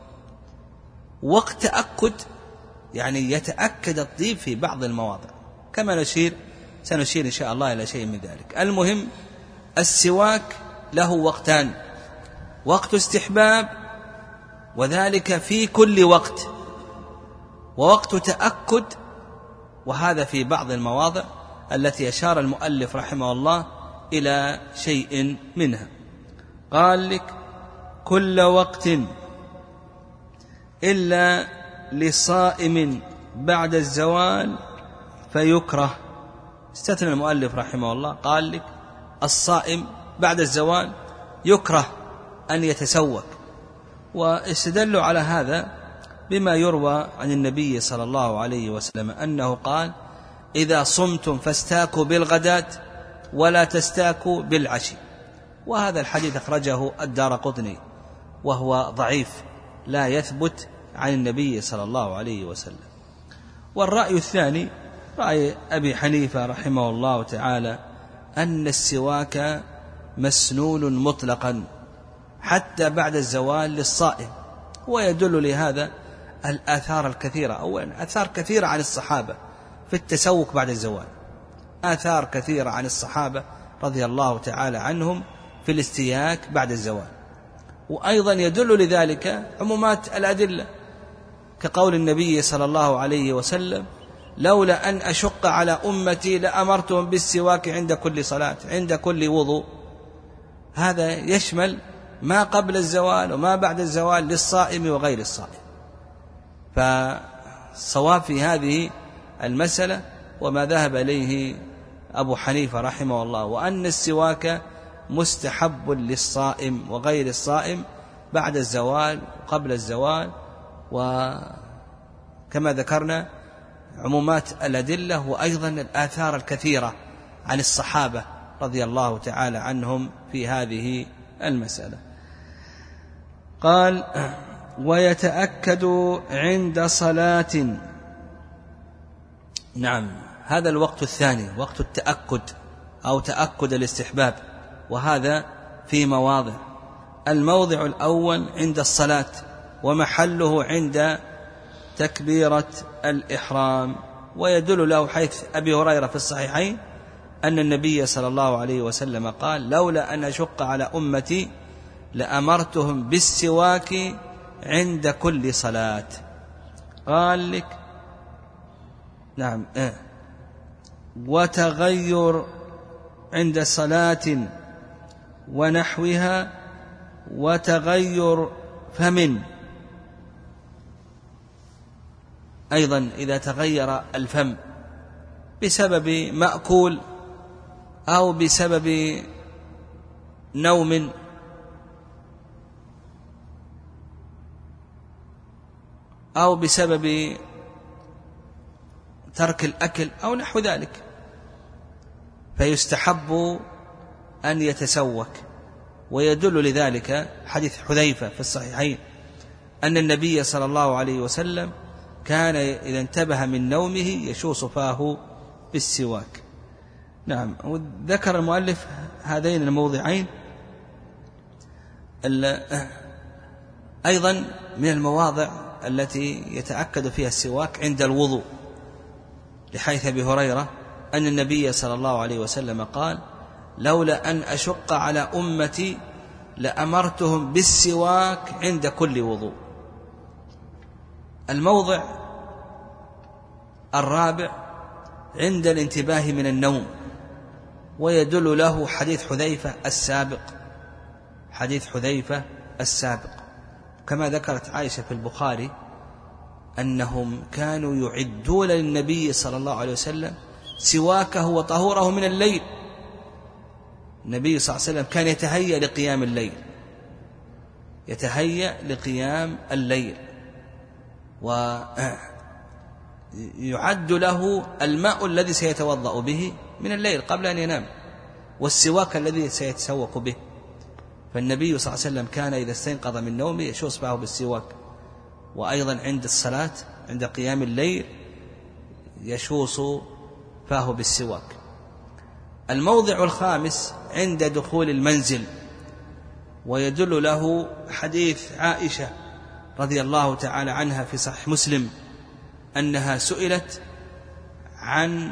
وقت تأكد يعني يتأكد الطيب في بعض المواضع، كما سنشير إن شاء الله إلى شيء من ذلك. المهم السواك له وقتان: وقت استحباب وذلك في كل وقت، ووقت تأكد، وهذا في بعض المواضع التي أشار المؤلف رحمه الله إلى شيء منها. قال لك: كل وقت إلا لصائم بعد الزوال فيكره. استثنى المؤلف رحمه الله، قال لك: الصائم بعد الزوال يكره أن يتسوك، واستدلوا على هذا بما يروى عن النبي صلى الله عليه وسلم أنه قال: إذا صمتم فاستاكوا بالغداة ولا تستاكوا بالعشي. وهذا الحديث أخرجه الدارقطني وهو ضعيف لا يثبت عن النبي صلى الله عليه وسلم. والرأي الثاني رأي أبي حنيفة رحمه الله تعالى أن السواك مسنون مطلقا حتى بعد الزوال للصائم، ويدل لهذا الآثار الكثيرة. أولا آثار كثيرة عن الصحابة في التسوك بعد الزوال، آثار كثيرة عن الصحابة رضي الله تعالى عنهم في الاستياك بعد الزوال. وأيضا يدل لذلك عمومات الأدلة كقول النبي صلى الله عليه وسلم: لولا أن أشق على أمتي لأمرتهم بالسواك عند كل صلاة عند كل وضوء. هذا يشمل ما قبل الزوال وما بعد الزوال للصائم وغير الصائم. فالصواب في هذه المسألة وما ذهب إليه أبو حنيفة رحمه الله، وأن السواك مستحب للصائم وغير الصائم بعد الزوال وقبل الزوال. وكما ذكرنا عمومات الأدلة وأيضا الآثار الكثيرة عن الصحابة رضي الله تعالى عنهم في هذه المسألة. قال: ويتأكد عند صلاة. نعم، هذا الوقت الثاني وقت التأكد أو تأكد الاستحباب، وهذا في مواضع. الموضع الأول عند الصلاة ومحله عند تكبيرة الإحرام، ويدل له حيث أبي هريرة في الصحيحين أن النبي صلى الله عليه وسلم قال: لولا أن أشق على أمتي لأمرتهم بالسواك عند كل صلاة. قال لك نعم وتغير عند صلاة ونحوها، وتغير فم أيضا إذا تغير الفم بسبب مأكول أو بسبب نوم أو بسبب ترك الأكل أو نحو ذلك، فيستحب أن يتسوك. ويدل لذلك حديث حذيفة في الصحيحين أن النبي صلى الله عليه وسلم كان إذا انتبه من نومه يشوص فاه بالسواك. نعم، وذكر المؤلف هذين الموضعين. أيضا من المواضع التي يتأكد فيها السواك عند الوضوء، لحيث أبي هريرة أن النبي صلى الله عليه وسلم قال: لولا أن أشق على أمتي لأمرتهم بالسواك عند كل وضوء. الموضع الرابع عند الانتباه من النوم، ويدل له حديث حذيفة السابق، كما ذكرت عائشة في البخاري أنهم كانوا يعدون للنبي صلى الله عليه وسلم سواكه وطهوره من الليل. النبي صلى الله عليه وسلم كان يتهيأ لقيام الليل، ويعد له الماء الذي سيتوضأ به من الليل قبل أن ينام، والسواك الذي سيتسوق به. فالنبي صلى الله عليه وسلم كان إذا استيقظ من نومه يشوص فاه بالسواك، وأيضا عند الصلاة عند قيام الليل يشوص فاه بالسواك. الموضع الخامس عند دخول المنزل، ويدل له حديث عائشة رضي الله تعالى عنها في صحيح مسلم أنها سئلت عن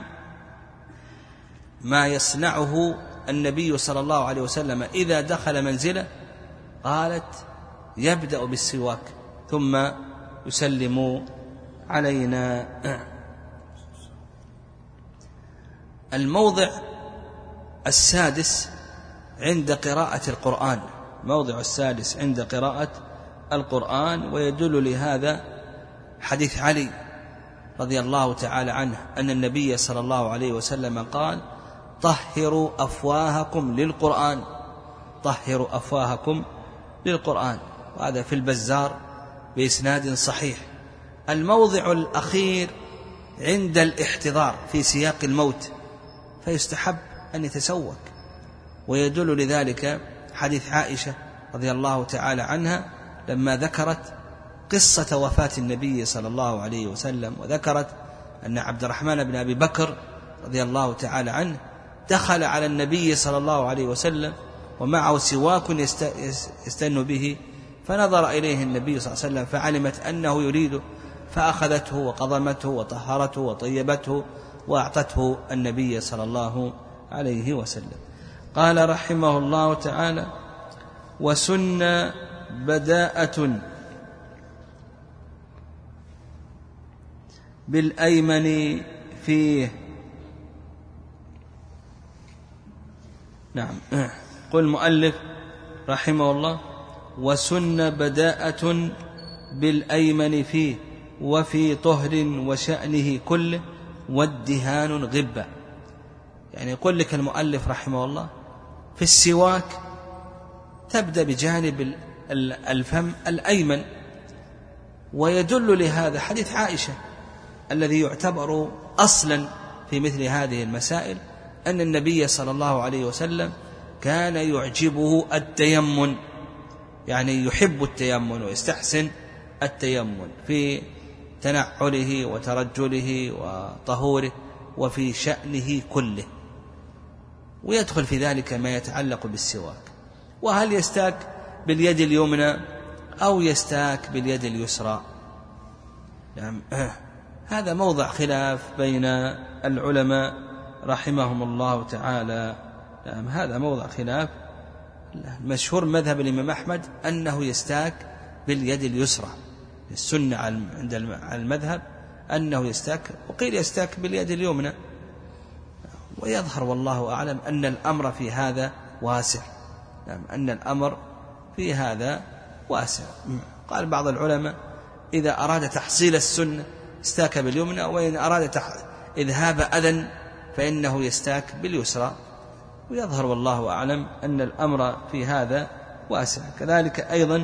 ما يصنعه النبي صلى الله عليه وسلم إذا دخل منزله، قالت: يبدأ بالسواك ثم يسلم علينا. الموضع السادس عند قراءة القرآن، موضع السادس عند قراءة القرآن، ويدل لهذا حديث علي رضي الله تعالى عنه أن النبي صلى الله عليه وسلم قال: طهروا أفواهكم للقرآن. وهذا في البزار بإسناد صحيح. الموضع الأخير عند الاحتضار في سياق الموت، فيستحب أن يتسوك، ويدل لذلك حديث عائشة رضي الله تعالى عنها لما ذكرت قصة وفاة النبي صلى الله عليه وسلم، وذكرت أن عبد الرحمن بن أبي بكر رضي الله تعالى عنه دخل على النبي صلى الله عليه وسلم ومعه سواك يستن به، فنظر إليه النبي صلى الله عليه وسلم فعلمت أنه يريده، فأخذته وقضمته وطهرته وطيبته وأعطته النبي صلى الله عليه وسلم. قال رحمه الله تعالى: وسن بداءة بالأيمن فيه. نعم. قل المؤلف رحمه الله: وسن بداءة بالأيمن فيه وفي طهر وشأنه كله والدهان غبة. يعني يقول لك المؤلف رحمه الله في السواك تبدأ بجانب الفم الأيمن، ويدل لهذا حديث عائشة الذي يعتبر أصلا في مثل هذه المسائل، أن النبي صلى الله عليه وسلم كان يعجبه التيمن، يعني يحب التيمن ويستحسن التيمن في تنعله وترجله وطهوره وفي شأنه كله، ويدخل في ذلك ما يتعلق بالسواك. وهل يستاك باليد اليمنى أو يستاك باليد اليسرى؟ يعني هذا موضع خلاف بين العلماء رحمهم الله تعالى. يعني هذا موضع خلاف. المشهور مذهب الإمام أحمد أنه يستاك باليد اليسرى، السنة عند المذهب أنه يستاك، وقيل يستاك باليد اليمنى. ويظهر والله أعلم أن الأمر في هذا واسع، أن الأمر في هذا واسع. قال بعض العلماء إذا أراد تحصيل السنة استاك باليمنى، وإن أراد إذهاب أذى فإنه يستاك باليسرى. ويظهر والله أعلم أن الأمر في هذا واسع. كذلك أيضا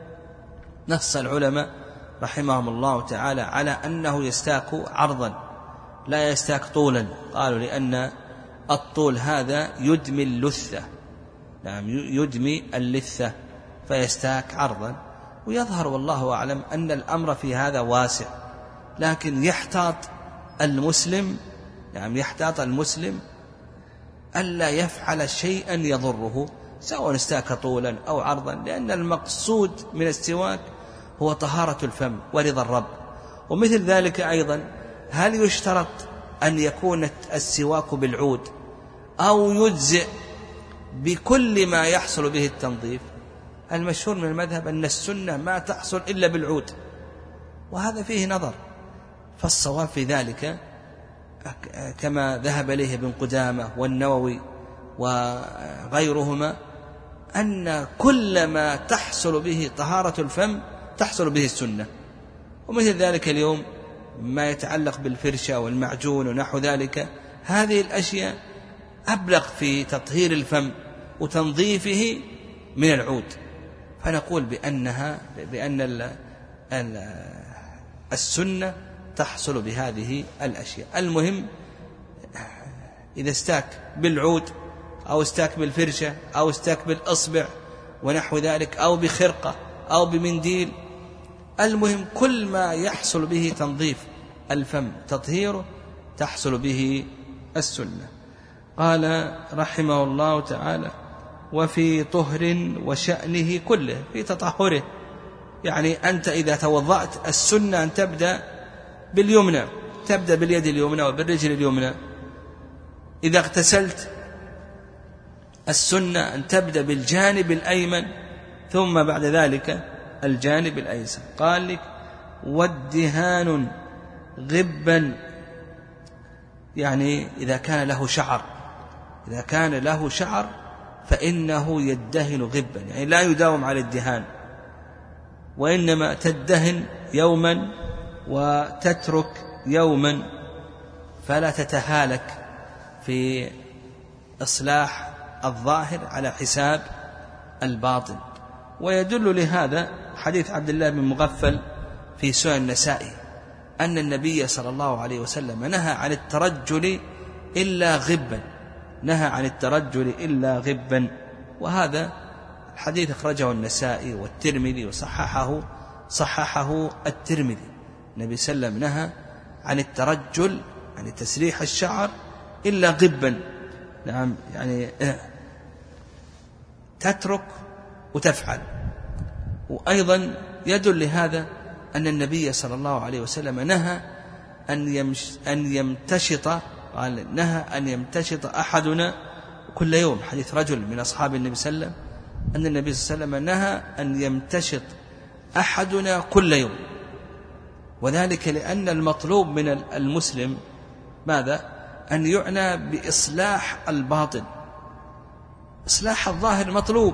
نص العلماء رحمهم الله تعالى على أنه يستاك عرضا لا يستاك طولا، قالوا لأن الطول هذا يدمي اللثة، نعم يدمي اللثة، فيستاك عرضا. ويظهر والله أعلم أن الأمر في هذا واسع، لكن يحتاط المسلم، يعني يحتاط المسلم ألا يفعل شيئا يضره، سواء استاك طولا أو عرضا، لأن المقصود من السواك هو طهارة الفم ورضا الرب. ومثل ذلك أيضا هل يشترط أن يكون السواك بالعود أو يجزئ بكل ما يحصل به التنظيف؟ المشهور من المذهب أن السنة ما تحصل إلا بالعود، وهذا فيه نظر. فالصواب في ذلك كما ذهب إليه ابن قدامة والنووي وغيرهما أن كل ما تحصل به طهارة الفم تحصل به السنة. ومثل ذلك اليوم ما يتعلق بالفرشة والمعجون ونحو ذلك، هذه الأشياء أبلغ في تطهير الفم وتنظيفه من العود. فنقول بأن السنة تحصل بهذه الأشياء. المهم إذا استاك بالعود أو استاك بالفرشة أو استاك بالأصبع ونحو ذلك أو بخرقة أو بمنديل، المهم كل ما يحصل به تنظيف الفم تطهيره تحصل به السنة. قال رحمه الله تعالى: وفي طهر وشأنه كله، في تطهره. يعني أنت إذا توضأت السنة أن تبدأ باليمنى، تبدأ باليد اليمنى وبالرجل اليمنى. إذا اغتسلت السنة أن تبدأ بالجانب الأيمن ثم بعد ذلك الجانب الأيسر. قال لك: والدهان غبا، يعني إذا كان له شعر، إذا كان له شعر فإنه يدهن غبا، يعني لا يداوم على الدهان، وإنما تدهن يوما وتترك يوما، فلا تتهالك في إصلاح الظاهر على حساب الباطن. ويدل لهذا حديث عبد الله بن مغفل في سنن النسائي أن النبي صلى الله عليه وسلم نهى عن الترجل إلا غبا، نهى عن الترجل إلا غبا. وهذا الحديث أخرجه النسائي والترمذي وصححه الترمذي. النبي صلى الله عليه وسلم نهى عن الترجل، يعني تسريح الشعر، إلا غبا. نعم، يعني تترك وتفعل. وأيضا يدل لهذا أن النبي صلى الله عليه وسلم نهى أن يمتشط، قال نهى أن يمتشط أحدنا كل يوم. حديث رجل من أصحاب النبي صلى الله عليه وسلم أن النبي صلى الله عليه وسلم نهى أن يمتشط أحدنا كل يوم، وذلك لأن المطلوب من المسلم ماذا؟ أن يعنى بإصلاح الباطن. إصلاح الظاهر مطلوب،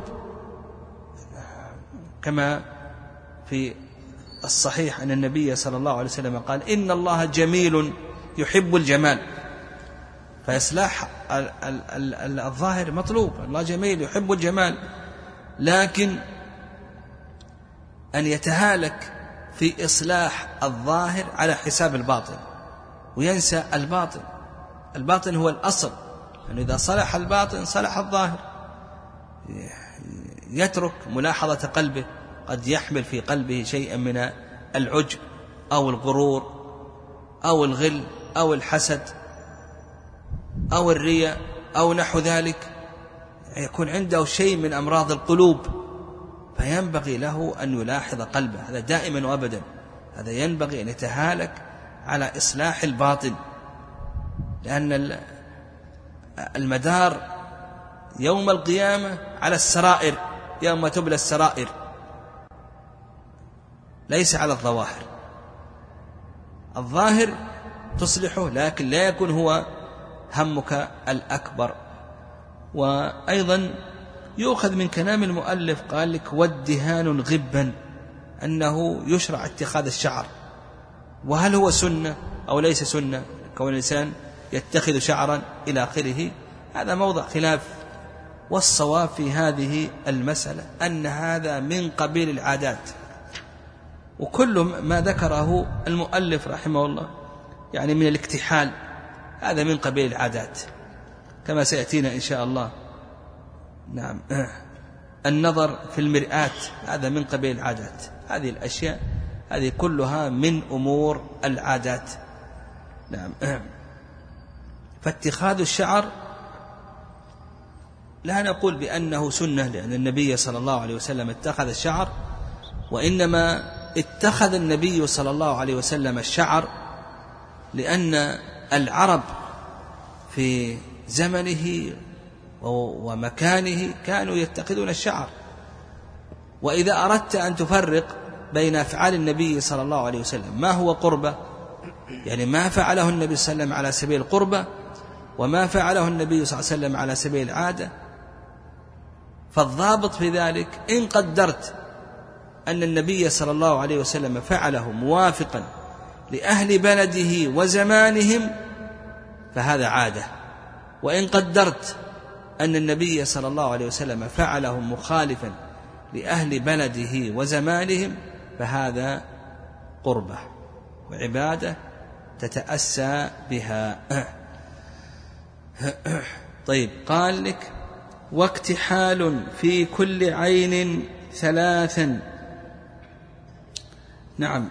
كما في الصحيح أن النبي صلى الله عليه وسلم قال إن الله جميل يحب الجمال. فإصلاح الظاهر مطلوب، الله جميل يحب الجمال، لكن أن يتهالك في إصلاح الظاهر على حساب الباطن وينسى الباطن. الباطن هو الأصل، يعني إذا صلح الباطن صلح الظاهر. يترك ملاحظة قلبه، قد يحمل في قلبه شيئا من العجب أو الغرور أو الغل أو الحسد أو الرياء أو نحو ذلك، يكون عنده شيء من أمراض القلوب، فينبغي له أن يلاحظ قلبه. هذا دائما وأبدا، هذا ينبغي أن يتهالك على إصلاح الباطن، لأن المدار يوم القيامة على السرائر، يوم تبلى السرائر، ليس على الظواهر. الظاهر تصلحه، لكن لا يكون هو همك الأكبر. وأيضا يؤخذ من كلام المؤلف قال لك والدهان غبا، أنه يشرع اتخاذ الشعر. وهل هو سنة أو ليس سنة كون الإنسان يتخذ شعرا إلى آخره؟ هذا موضع خلاف، والصواب في هذه المسألة أن هذا من قبيل العادات. وكل ما ذكره المؤلف رحمه الله يعني من الاكتحال، هذا من قبيل العادات كما سيأتينا إن شاء الله. نعم، النظر في المرآة هذا من قبيل العادات. هذه الأشياء هذه كلها من أمور العادات. نعم، فاتخاذ الشعر لا نقول بأنه سنة لأن النبي صلى الله عليه وسلم اتخذ الشعر، وإنما اتخذ النبي صلى الله عليه وسلم الشعر لأن العرب في زمنه ومكانه كانوا يتخذون الشعر. وإذا أردت أن تفرق بين أفعال النبي صلى الله عليه وسلم ما هو قربة، يعني ما فعله النبي صلى الله عليه وسلم على سبيل القربة وما فعله النبي صلى الله عليه وسلم على سبيل العادة، فالضابط في ذلك إن قدرت أن النبي صلى الله عليه وسلم فعله موافقا لأهل بلده وزمانهم فهذا عادة، وإن قدرت أن النبي صلى الله عليه وسلم فعله مخالفا لأهل بلده وزمانهم فهذا قربة وعبادة تتأسى بها. طيب، قال لك واكتحال في كل عين 3. نعم،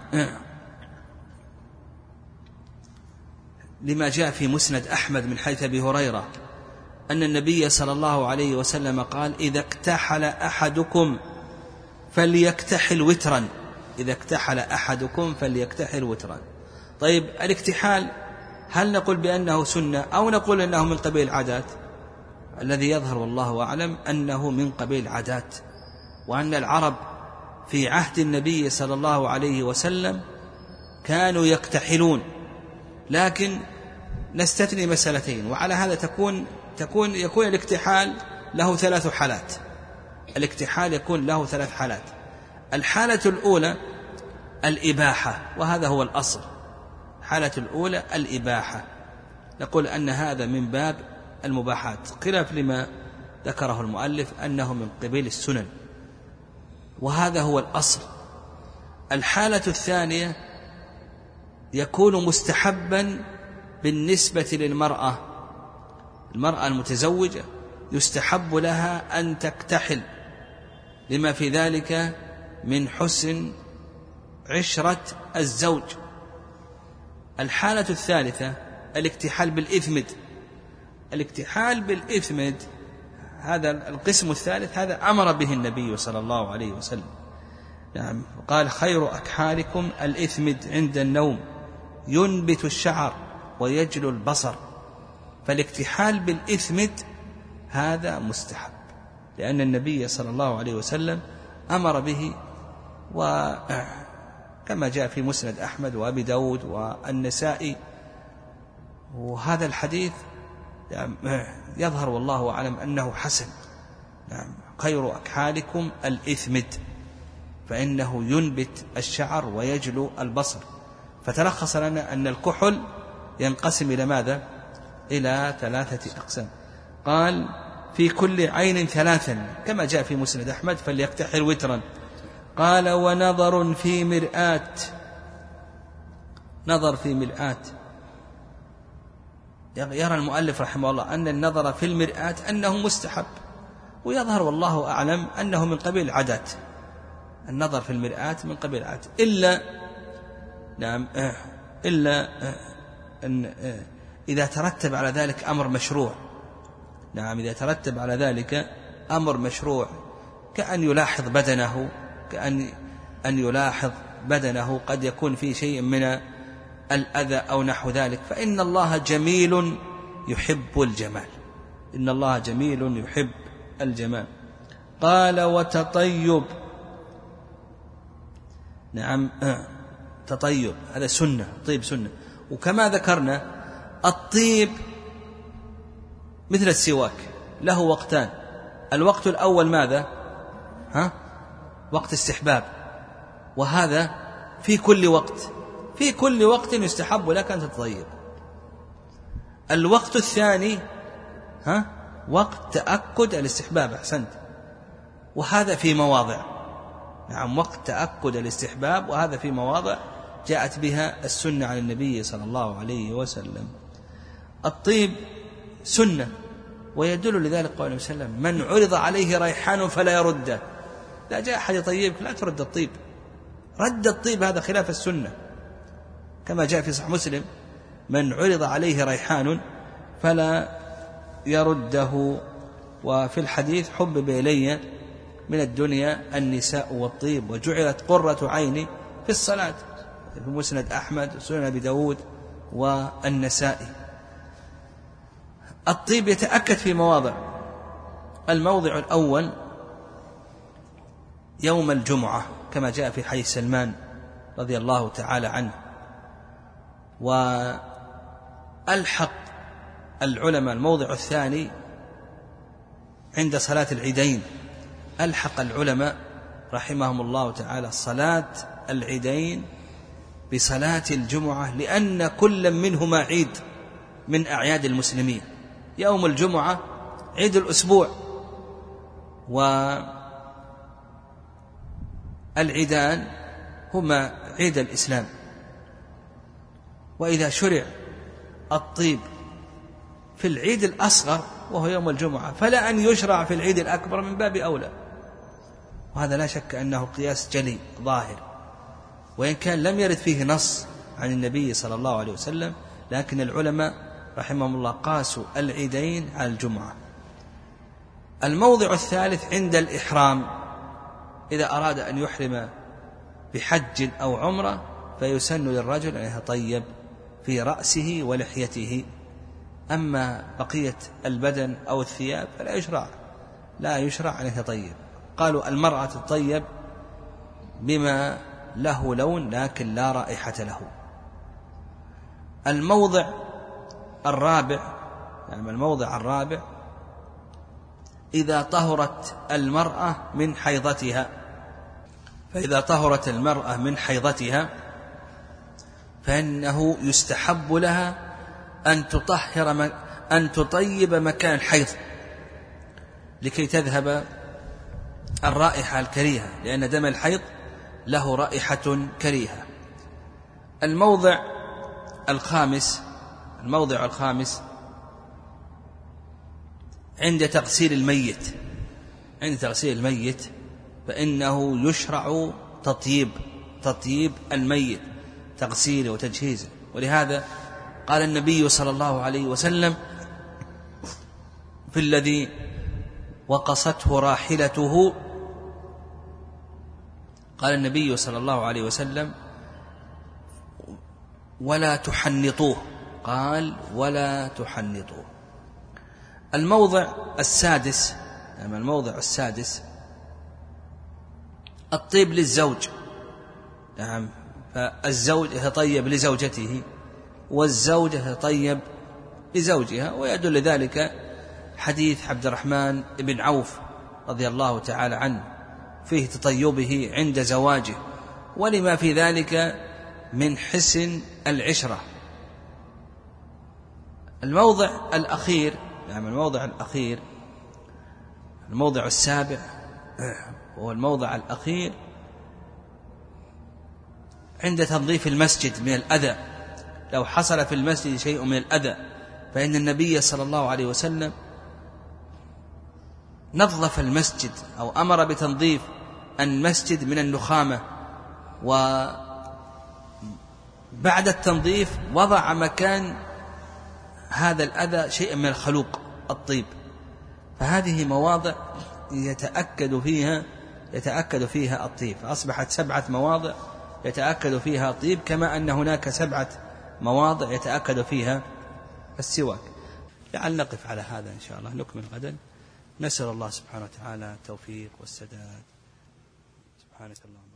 لما جاء في مسند أحمد من حيث أبي هريرة أن النبي صلى الله عليه وسلم قال إذا اكتحل أحدكم فليكتحل وترا، إذا اكتحل أحدكم فليكتحل وترا. طيب، الاكتحال هل نقول بأنه سنة أو نقول أنه من قبيل العادات؟ الذي يظهر والله أعلم أنه من قبيل العادات، وأن العرب في عهد النبي صلى الله عليه وسلم كانوا يكتحلون. لكن نستثني مسألتين، وعلى هذا يكون الاكتحال له 3 حالات. الاكتحال يكون له 3 حالات. الحالة الأولى الإباحة، وهذا هو الأصل. الحالة الأولى الإباحة، نقول أن هذا من باب المباحات، خلاف لما ذكره المؤلف أنه من قبيل السنن. وهذا هو الأصل. الحالة الثانية يكون مستحبا بالنسبة للمرأة. المرأة المتزوجة يستحب لها أن تكتحل لما في ذلك من حسن عشرة الزوج. الحالة الثالثة الاكتحال بالإثمد. الاكتحال بالإثمد هذا القسم الثالث، هذا أمر به النبي صلى الله عليه وسلم. نعم، قال خير أكحالكم الإثمد عند النوم ينبت الشعر ويجلو البصر. فالاكتحال بالإثمد هذا مستحب، لأن النبي صلى الله عليه وسلم أمر به، وكما جاء في مسند أحمد وأبي داود والنسائي. وهذا الحديث يظهر والله أعلم أنه حسن. نعم، خير أكحالكم الإثمد فإنه ينبت الشعر ويجلو البصر. فتلخص لنا أن الكحل ينقسم إلى ماذا؟ إلى 3 أقسام. قال في كل عين 3 كما جاء في مسند أحمد فليكتحل وترا. قال ونظر في مرآة. نظر في مرآة، يرى المؤلف رحمه الله أن النظر في المرآة أنه مستحب، ويظهر والله أعلم أنه من قبيل العادات. النظر في المرآة من قبيل العادات، إلا أن إذا ترتب على ذلك أمر مشروع. نعم، إذا ترتب على ذلك أمر مشروع كأن يلاحظ بدنه، كأن يلاحظ بدنه قد يكون فيه شيء من الأذى أو نحو ذلك، فإن الله جميل يحب الجمال. إن الله جميل يحب الجمال. قال وتطيب. نعم، تطيب هذا سنة، طيب سنة. وكما ذكرنا الطيب مثل السواك له وقتان. الوقت الأول ماذا؟ وقت استحباب، وهذا في كل وقت، في كل وقت يستحب لك أن تتطيب. الوقت الثاني وقت تأكد الاستحباب. أحسنت، وهذا في مواضع. نعم، وقت تأكد الاستحباب، وهذا في مواضع جاءت بها السنة عن النبي صلى الله عليه وسلم. الطيب سنة، ويدل لذلك قول النبي صلى الله عليه وسلم من عرض عليه ريحان فلا يرده. لا جاء أحد يطيبك لا ترد الطيب. رد الطيب هذا خلاف السنة، كما جاء في صحيح مسلم من عرض عليه ريحان فلا يرده. وفي الحديث حبب إلي من الدنيا النساء والطيب وجعلت قرة عيني في الصلاة، في مسند أحمد وسنن أبي داود والنسائي. الطيب يتأكد في مواضع. الموضع الأول يوم الجمعة كما جاء في حديث سلمان رضي الله تعالى عنه. وألحق العلماء الموضع الثاني عند صلاة العيدين. ألحق العلماء رحمهم الله تعالى صلاة العيدين بصلاة الجمعة، لأن كل منهما عيد من أعياد المسلمين. يوم الجمعة عيد الأسبوع، والعيدان هما عيد الإسلام. وإذا شرع الطيب في العيد الأصغر وهو يوم الجمعة فلا أن يشرع في العيد الأكبر من باب أولى. وهذا لا شك أنه قياس جلي ظاهر، وإن كان لم يرد فيه نص عن النبي صلى الله عليه وسلم، لكن العلماء رحمهم الله قاسوا العيدين على الجمعة. الموضع الثالث عند الإحرام، إذا أراد أن يحرم بحج أو عمرة فيسن للرجل أن يتطيب في رأسه ولحيته. أما بقية البدن أو الثياب فلا يشرع، لا يشرع أن يتطيب. قالوا المرأة تتطيب بما له لون لكن لا رائحة له. الموضع الرابع، يعني الموضع الرابع إذا طهرت المرأة من حيضتها. فإذا طهرت المرأة من حيضتها فإنه يستحب لها أن تطيب مكان الحيض لكي تذهب الرائحة الكريهة، لأن دم الحيض له رائحة كريهة. الموضع الخامس عند تغسيل الميت فإنه يشرع تطييب الميت، تغسيله وتجهيزه. ولهذا قال النبي صلى الله عليه وسلم في الذي وقصته راحلته، قال النبي صلى الله عليه وسلم ولا تحنطوه، قال ولا تحنطوه. الموضع السادس الطيب للزوج. نعم، فالزوج يتطيب لزوجته والزوجة تتطيب لزوجها، ويدل ذلك حديث عبد الرحمن بن عوف رضي الله تعالى عنه فيه تطيبه عند زواجه، ولما في ذلك من حسن العشرة. الموضع السابع هو الموضع الأخير عند تنظيف المسجد من الأذى. لو حصل في المسجد شيء من الأذى فإن النبي صلى الله عليه وسلم نظف المسجد أو أمر بتنظيف المسجد من النخامة، وبعد التنظيف وضع مكان هذا الأذى شيء من الخلوق الطيب. فهذه مواضع يتأكد فيها الطيب، فأصبحت 7 مواضع يتأكد فيها الطيب، كما أن هناك 7 مواضع يتأكد فيها السواك. لعل نقف على هذا إن شاء الله، نكمل غدا. نسأل الله سبحانه وتعالى التوفيق والسداد. سبحانك اللهم